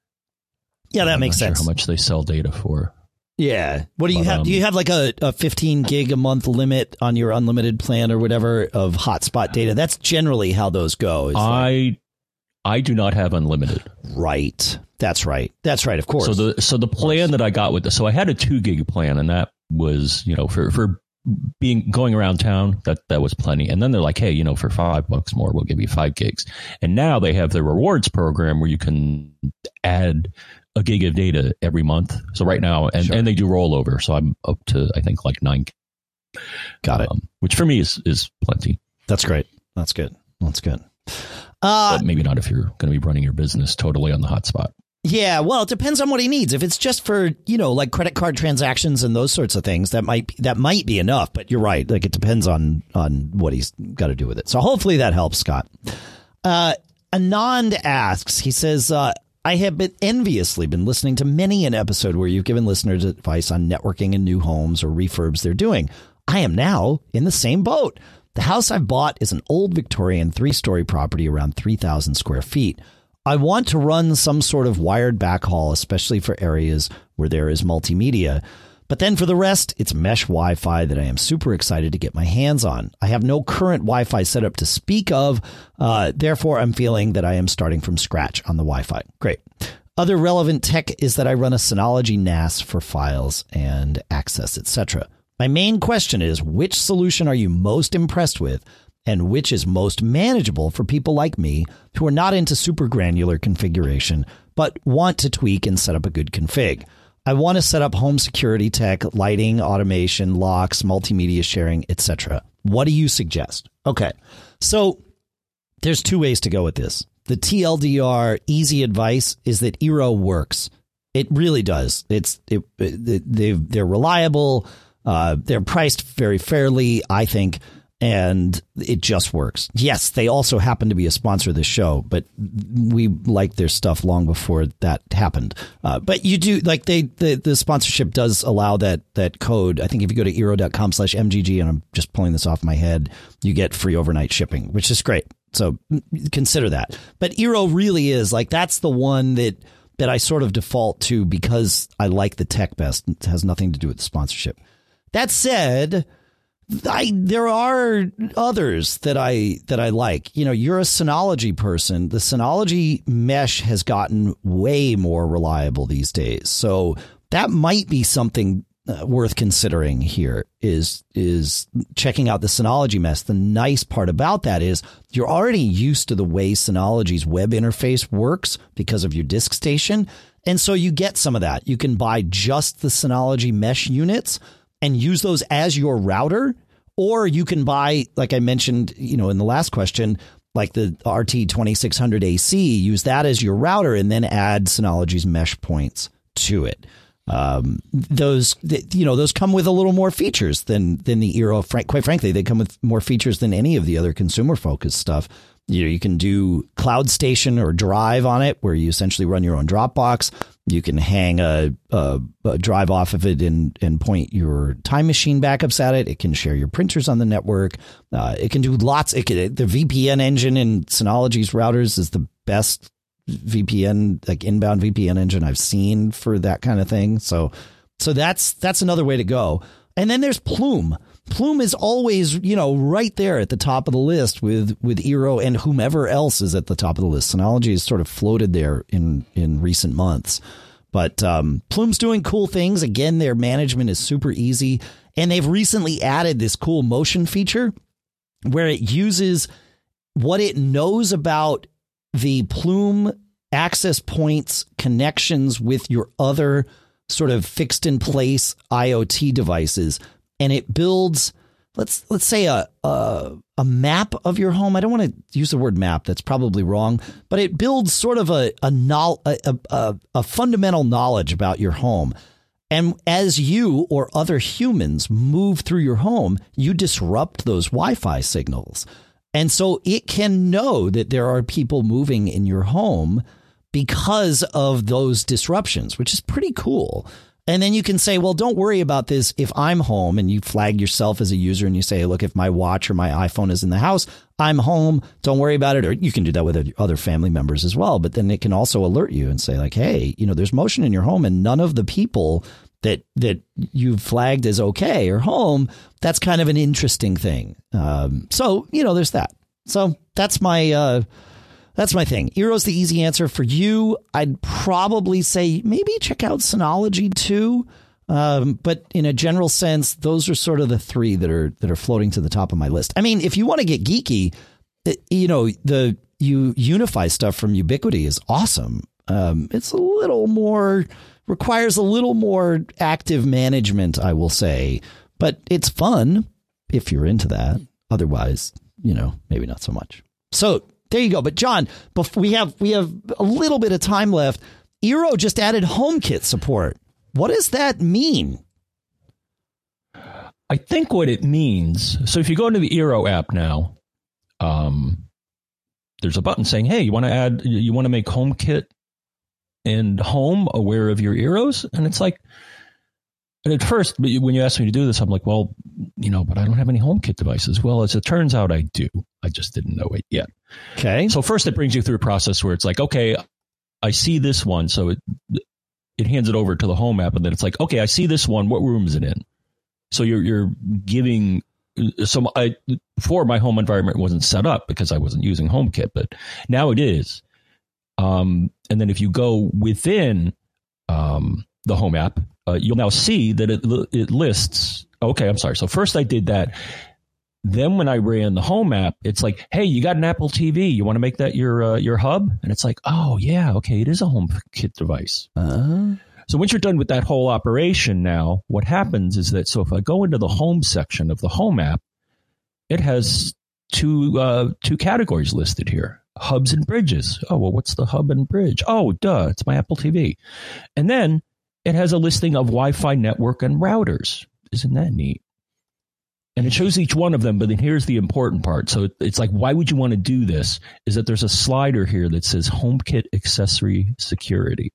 Yeah, that I'm makes not sense. Sure how much they sell data for. Yeah. What do you but, have? Um, do you have like a, a fifteen gig a month limit on your unlimited plan or whatever of hotspot data? That's generally how those go. I like, I do not have unlimited. Right. That's right. That's right. Of course. So the so the plan that I got with the, so I had a two gig plan, and that was, you know, for for being going around town, that that was plenty. And then they're like, hey, you know, for five bucks more, we'll give you five gigs. And now they have the rewards program where you can add a gig of data every month. So right now, and, sure. and they do rollover. So I'm up to, I think, like nine. Got it. Um, which for me is, is plenty. That's great. That's good. That's good. Uh, but maybe not if you're going to be running your business totally on the hotspot. Yeah, well, it depends on what he needs. If it's just for, you know, like credit card transactions and those sorts of things, that might be, that might be enough. But you're right. Like it depends on on what he's got to do with it. So hopefully that helps, Scott. Uh, Anand asks, he says, uh, I have been enviously been listening to many an episode where you've given listeners advice on networking in new homes or refurbs they're doing. I am now in the same boat. The house I've bought is an old Victorian three-story property around three thousand square feet. I want to run some sort of wired backhaul, especially for areas where there is multimedia. But then for the rest, it's mesh Wi-Fi that I am super excited to get my hands on. I have no current Wi-Fi setup to speak of. Uh, therefore, I'm feeling that I am starting from scratch on the Wi-Fi. Great. Other relevant tech is that I run a Synology N A S for files and access, et cetera. My main question is, which solution are you most impressed with and which is most manageable for people like me who are not into super granular configuration but want to tweak and set up a good config? I want to set up home security tech, lighting, automation, locks, multimedia sharing, et cetera. What do you suggest? Okay, so there's two ways to go with this. The T L D R easy advice is that Eero works. It really does. It's it, it, they they're reliable. Uh, they're priced very fairly, I think, and it just works. Yes, they also happen to be a sponsor of this show, but we liked their stuff long before that happened. Uh, but you do like they the, the sponsorship does allow that that code. I think if you go to eero.com slash MGG, and I'm just pulling this off my head, you get free overnight shipping, which is great. So consider that. But Eero really is like that's the one that that I sort of default to because I like the tech best. It has nothing to do with the sponsorship. That said, I there are others that I that I like. You know, you're a Synology person. The Synology mesh has gotten way more reliable these days. So that might be something uh, worth considering here is is checking out the Synology Mesh. The nice part about that is you're already used to the way Synology's web interface works because of your disk station. And so you get some of that. You can buy just the Synology Mesh units and use those as your router. Or you can buy, like I mentioned, you know, in the last question, like the R T twenty-six hundred A C, use that as your router and then add Synology's mesh points to it. Um, those, you know, those come with a little more features than than the Eero. Quite frankly, they come with more features than any of the other consumer focused stuff. You know, you can do Cloud Station or Drive on it, where you essentially run your own Dropbox. You can hang a, a, a drive off of it and, and point your Time Machine backups at it. It can share your printers on the network. Uh, it can do lots. It can, the V P N engine in Synology's routers is the best V P N, like inbound V P N engine I've seen for that kind of thing. So, so that's that's another way to go. And then there's Plume. Plume is always, you know, right there at the top of the list with with Eero and whomever else is at the top of the list. Synology has sort of floated there in in recent months. But um, Plume's doing cool things. Again, their management is super easy. And they've recently added this cool motion feature where it uses what it knows about the Plume access points connections with your other sort of fixed in place IoT devices. And it builds, let's let's say a, a a map of your home. I don't want to use the word map. That's probably wrong. But it builds sort of a a, a, a, a fundamental knowledge about your home. And as you or other humans move through your home, you disrupt those Wi-Fi signals. And so it can know that there are people moving in your home because of those disruptions, which is pretty cool. And then you can say, well, don't worry about this if I'm home, and you flag yourself as a user and you say, look, if my watch or my iPhone is in the house, I'm home. Don't worry about it. Or you can do that with other family members as well. But then it can also alert you and say like, hey, you know, there's motion in your home and none of the people that that you've flagged as OK are home. That's kind of an interesting thing. Um, so, you know, there's that. So that's my uh That's my thing. Eero's the easy answer for you. I'd probably say maybe check out Synology too. Um, but in a general sense, those are sort of the three that are that are floating to the top of my list. I mean, if you want to get geeky, you know, the you Unify stuff from Ubiquiti is awesome. Um, it's a little more requires a little more active management, I will say, but it's fun if you're into that. Otherwise, you know, maybe not so much. So there you go. But John, before we have we have a little bit of time left. Eero just added HomeKit support. What does that mean? I think what it means. So if you go into the Eero app now, um, there's a button saying, "Hey, you want to add? You want to make HomeKit and Home aware of your Eeros?" And it's like, and at first, when you asked me to do this, I'm like, well, you know, but I don't have any HomeKit devices. Well, as it turns out, I do. I just didn't know it yet. Okay. So first it brings you through a process where it's like, okay, I see this one. So it it hands it over to the Home app. And then it's like, okay, I see this one. What room is it in? So you're you're giving. So I, before my home environment wasn't set up because I wasn't using HomeKit, but now it is. Um, and then if you go within um, the Home app, uh, you'll now see that it it lists. Okay, I'm sorry. So first I did that. Then when I ran the Home app, it's like, hey, you got an Apple T V. You want to make that your uh, your hub? And it's like, oh, yeah, okay, it is a HomeKit device. Uh-huh. So once you're done with that whole operation now, what happens is that, so if I go into the Home section of the Home app, it has two uh, two categories listed here, hubs and bridges. Oh, well, what's the hub and bridge? Oh, duh, it's my Apple T V. And then it has a listing of Wi-Fi network and routers. Isn't that neat? And it shows each one of them, but then here's the important part. So it's like, why would you want to do this? Is that there's a slider here that says HomeKit accessory security.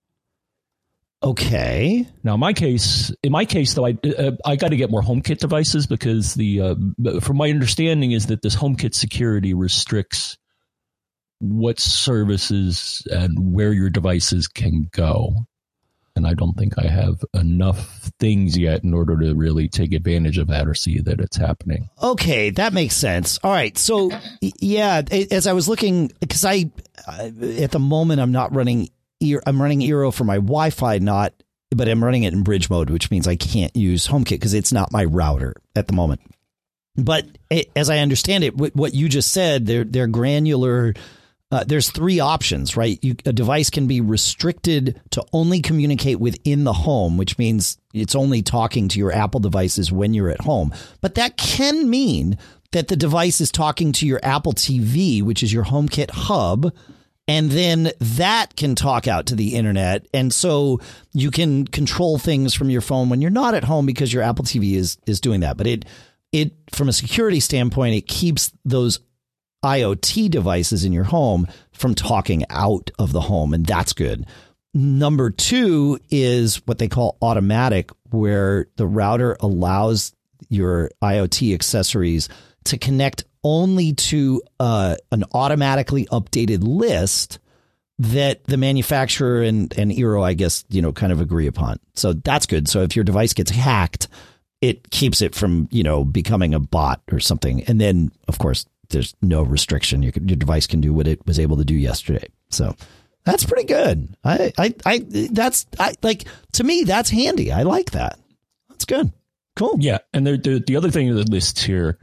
Okay. Now, in my case, in my case, though, I uh, I got to get more HomeKit devices because the uh, from my understanding is that this HomeKit security restricts what services and where your devices can go. And I don't think I have enough things yet in order to really take advantage of that or see that it's happening. Okay, that makes sense. All right. So, yeah, as I was looking, because I, at the moment, I'm not running, I'm running Eero for my Wi-Fi, not but I'm running it in bridge mode, which means I can't use HomeKit because it's not my router at the moment. But it, as I understand it, what you just said, they're they're granular. Uh, there's three options, right? You, a device can be restricted to only communicate within the home, which means it's only talking to your Apple devices when you're at home. But that can mean that the device is talking to your Apple T V, which is your HomeKit hub, and then that can talk out to the internet. And so you can control things from your phone when you're not at home because your Apple T V is is doing that. But it it from a security standpoint, it keeps those IoT devices in your home from talking out of the home, and that's good. Number two is what they call automatic, where the router allows your IoT accessories to connect only to uh, an automatically updated list that the manufacturer and, and Eero, I guess, you know, kind of agree upon. So that's good. So if your device gets hacked, it keeps it from, you know, becoming a bot or something. And then, of course, there's no restriction. You can, your device can do what it was able to do yesterday. So that's pretty good. I, I, I that's I like to me, that's handy. I like that. That's good. Cool. Yeah. And the, the, the other thing that lists here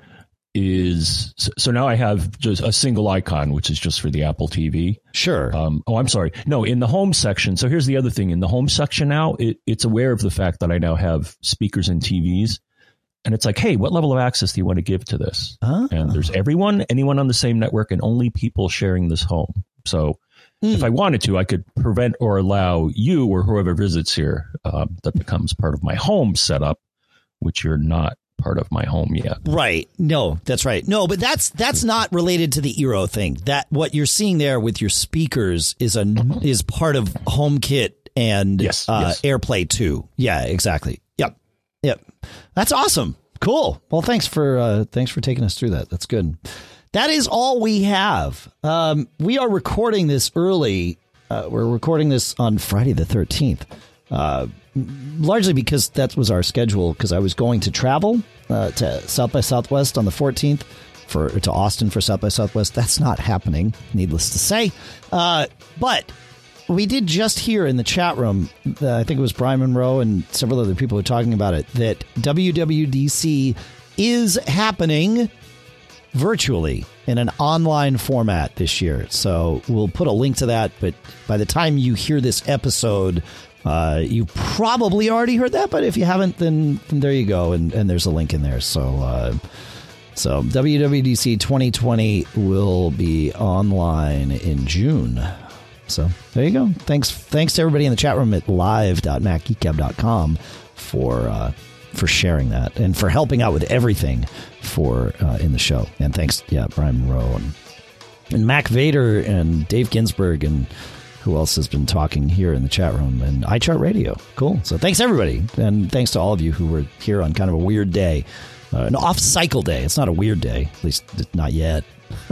is so, so now I have just a single icon, which is just for the Apple T V. Sure. Um, oh, I'm sorry. No, in the home section. So here's the other thing. In the home section now, it, it's aware of the fact that I now have speakers and T Vs. And it's like, hey, what level of access do you want to give to this? Oh. And there's everyone, anyone on the same network, and only people sharing this home. So mm. if I wanted to, I could prevent or allow you or whoever visits here uh, that becomes part of my home setup, which you're not part of my home yet. Right. No, that's right. No, but that's that's not related to the Eero thing. That what you're seeing there with your speakers is a is part of HomeKit and yes, uh, yes. AirPlay two. Yeah, exactly. Yep. Yep. That's awesome. Cool. Well, thanks for uh, thanks for taking us through that. That's good. That is all we have. Um, we are recording this early. Uh, we're recording this on Friday the thirteenth. Uh, largely because that was our schedule, because I was going to travel uh, to South by Southwest on the fourteenth for to Austin for South by Southwest. That's not happening, needless to say. Uh, but we did just hear in the chat room, uh, I think it was Brian Monroe and several other people were talking about it, that W W D C is happening virtually in an online format this year. So we'll put a link to that. But by the time you hear this episode, uh, you probably already heard that. But if you haven't, then, then there you go. And, and there's a link in there. So uh, so W W D C twenty twenty will be online in June. So there you go. Thanks thanks to everybody in the chat room at live dot mac geek gab dot com for uh, for sharing that and for helping out with everything for uh, in the show. And thanks, yeah, Brian Monroe and, and Mac Vader and Dave Ginsburg and who else has been talking here in the chat room and iChartRadio. Cool. So thanks, everybody. And thanks to all of you who were here on kind of a weird day, uh, an off-cycle day. It's not a weird day, at least not yet.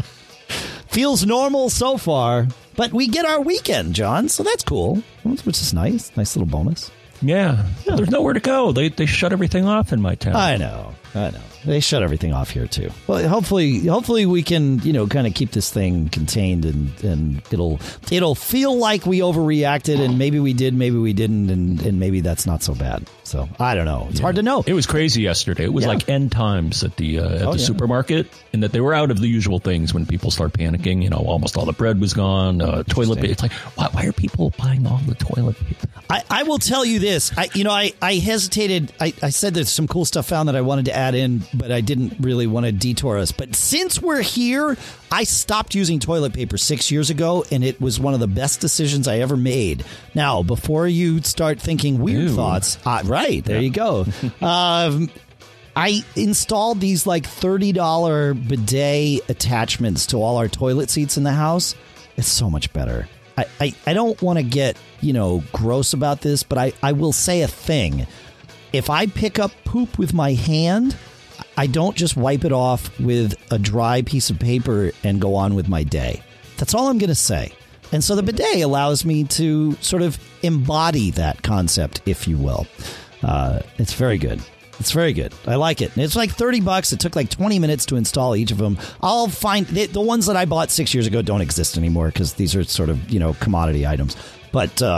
Feels normal so far. But we get our weekend, John, so that's cool, which is nice. Nice little bonus. Yeah. yeah. There's nowhere to go. They they shut everything off in my town. I know. I know. They shut everything off here, too. Well, hopefully hopefully we can, you know, kind of keep this thing contained and, and it'll it'll feel like we overreacted and maybe we did, maybe we didn't, and, and maybe that's not so bad. So I don't know. It's yeah. hard to know. It was crazy yesterday. It was yeah. like end times at the uh, at oh, the yeah. supermarket, and that they were out of the usual things when people start panicking. You know, almost all the bread was gone. Uh, toilet paper. It's like, why, why are people buying all the toilet paper? I, I will tell you this. I you know I, I hesitated. I, I said there's some cool stuff found that I wanted to add in, but I didn't really want to detour us. But since we're here, I stopped using toilet paper six years ago, and it was one of the best decisions I ever made. Now, before you start thinking weird Ew. thoughts, uh, right, there yeah. you go. um, I installed these like thirty dollars bidet attachments to all our toilet seats in the house. It's so much better. I, I, I don't want to get, you know, gross about this, but I, I will say a thing. If I pick up poop with my hand, I don't just wipe it off with a dry piece of paper and go on with my day. That's all I'm going to say. And so the bidet allows me to sort of embody that concept, if you will. Uh, it's very good. It's very good. I like it. And it's like thirty bucks. It took like twenty minutes to install each of them. I'll find the, the ones that I bought six years ago don't exist anymore because these are sort of, you know, commodity items. But um,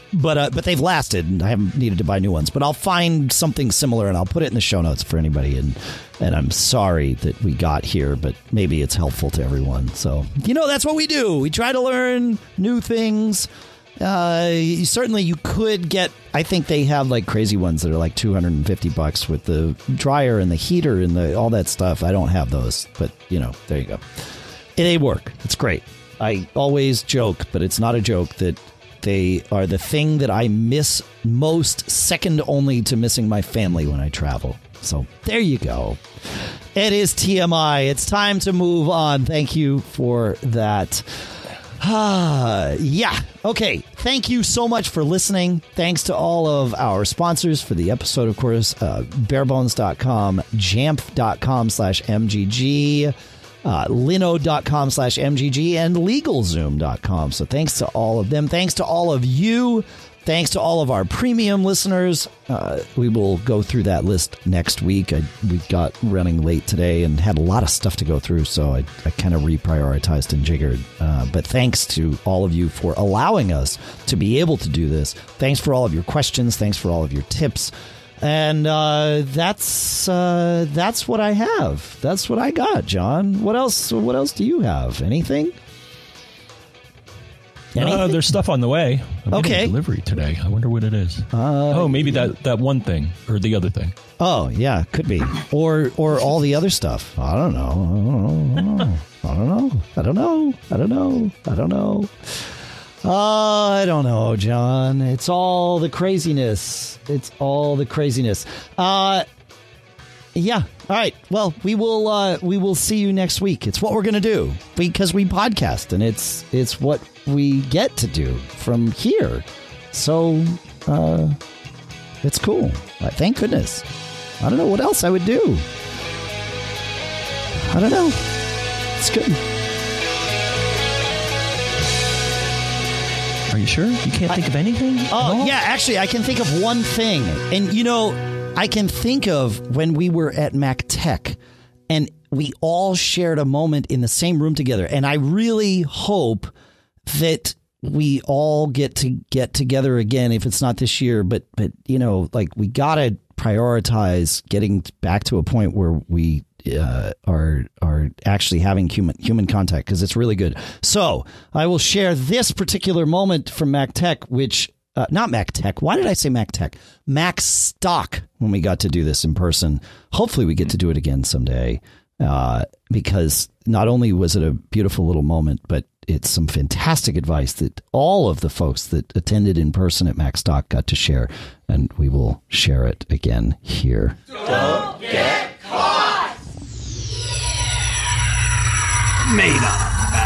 But uh, but they've lasted, and I haven't needed to buy new ones. But I'll find something similar, and I'll put it in the show notes for anybody. And and I'm sorry that we got here, but maybe it's helpful to everyone. So, you know, that's what we do. We try to learn new things. Uh, certainly, you could get. I think they have like crazy ones that are like two hundred fifty bucks with the dryer and the heater and the all that stuff. I don't have those, but you know, there you go. They work. It's great. I always joke, but it's not a joke that. They are the thing that I miss most, second only to missing my family when I travel. So there you go. It is T M I. It's time to move on. Thank you for that. Ah, yeah. Okay. Thank you so much for listening. Thanks to all of our sponsors for the episode, of course, uh, barebones dot com, jamf dot com slash M G G. Uh, linode dot com slash M G G and LegalZoom dot com. So thanks to all of them. Thanks to all of you. Thanks to all of our premium listeners. Uh, we will go through that list next week. I, we got running late today and had a lot of stuff to go through, so I, I kind of reprioritized and jiggered. Uh, but thanks to all of you for allowing us to be able to do this. Thanks for all of your questions. Thanks for all of your tips. And uh, that's uh, that's what I have. That's what I got, John. What else? What else do you have? Anything? Anything? Uh, there's stuff on the way. I'm okay. getting a delivery today. I wonder what it is. Uh, oh, maybe that, that one thing or the other thing. Oh, yeah, could be. Or or all the other stuff. I don't know. I don't know. I don't know. I don't know. I don't know. Oh, I don't know, John. It's all the craziness. It's all the craziness. Uh, yeah. All right. Well, we will. Uh, we will see you next week. It's what we're gonna do because we podcast, and it's it's what we get to do from here. So, uh, it's cool. Uh, thank goodness. I don't know what else I would do. I don't know. It's good. Are you sure? You can't think I, of anything? Oh, no? yeah. Actually, I can think of one thing. And, you know, I can think of when we were at Mac Tech and we all shared a moment in the same room together. And I really hope that we all get to get together again, if it's not this year. But, but you know, like we got to prioritize getting back to a point where we Uh, are are actually having human human contact because it's really good. So I will share this particular moment from Mac Tech, which uh, not Mac Tech. Why did I say Mac Tech? Mac Stock. When we got to do this in person, hopefully we get to do it again someday. Uh, because not only was it a beautiful little moment, but it's some fantastic advice that all of the folks that attended in person at Mac Stock got to share, and we will share it again here. Don't get caught! Made up.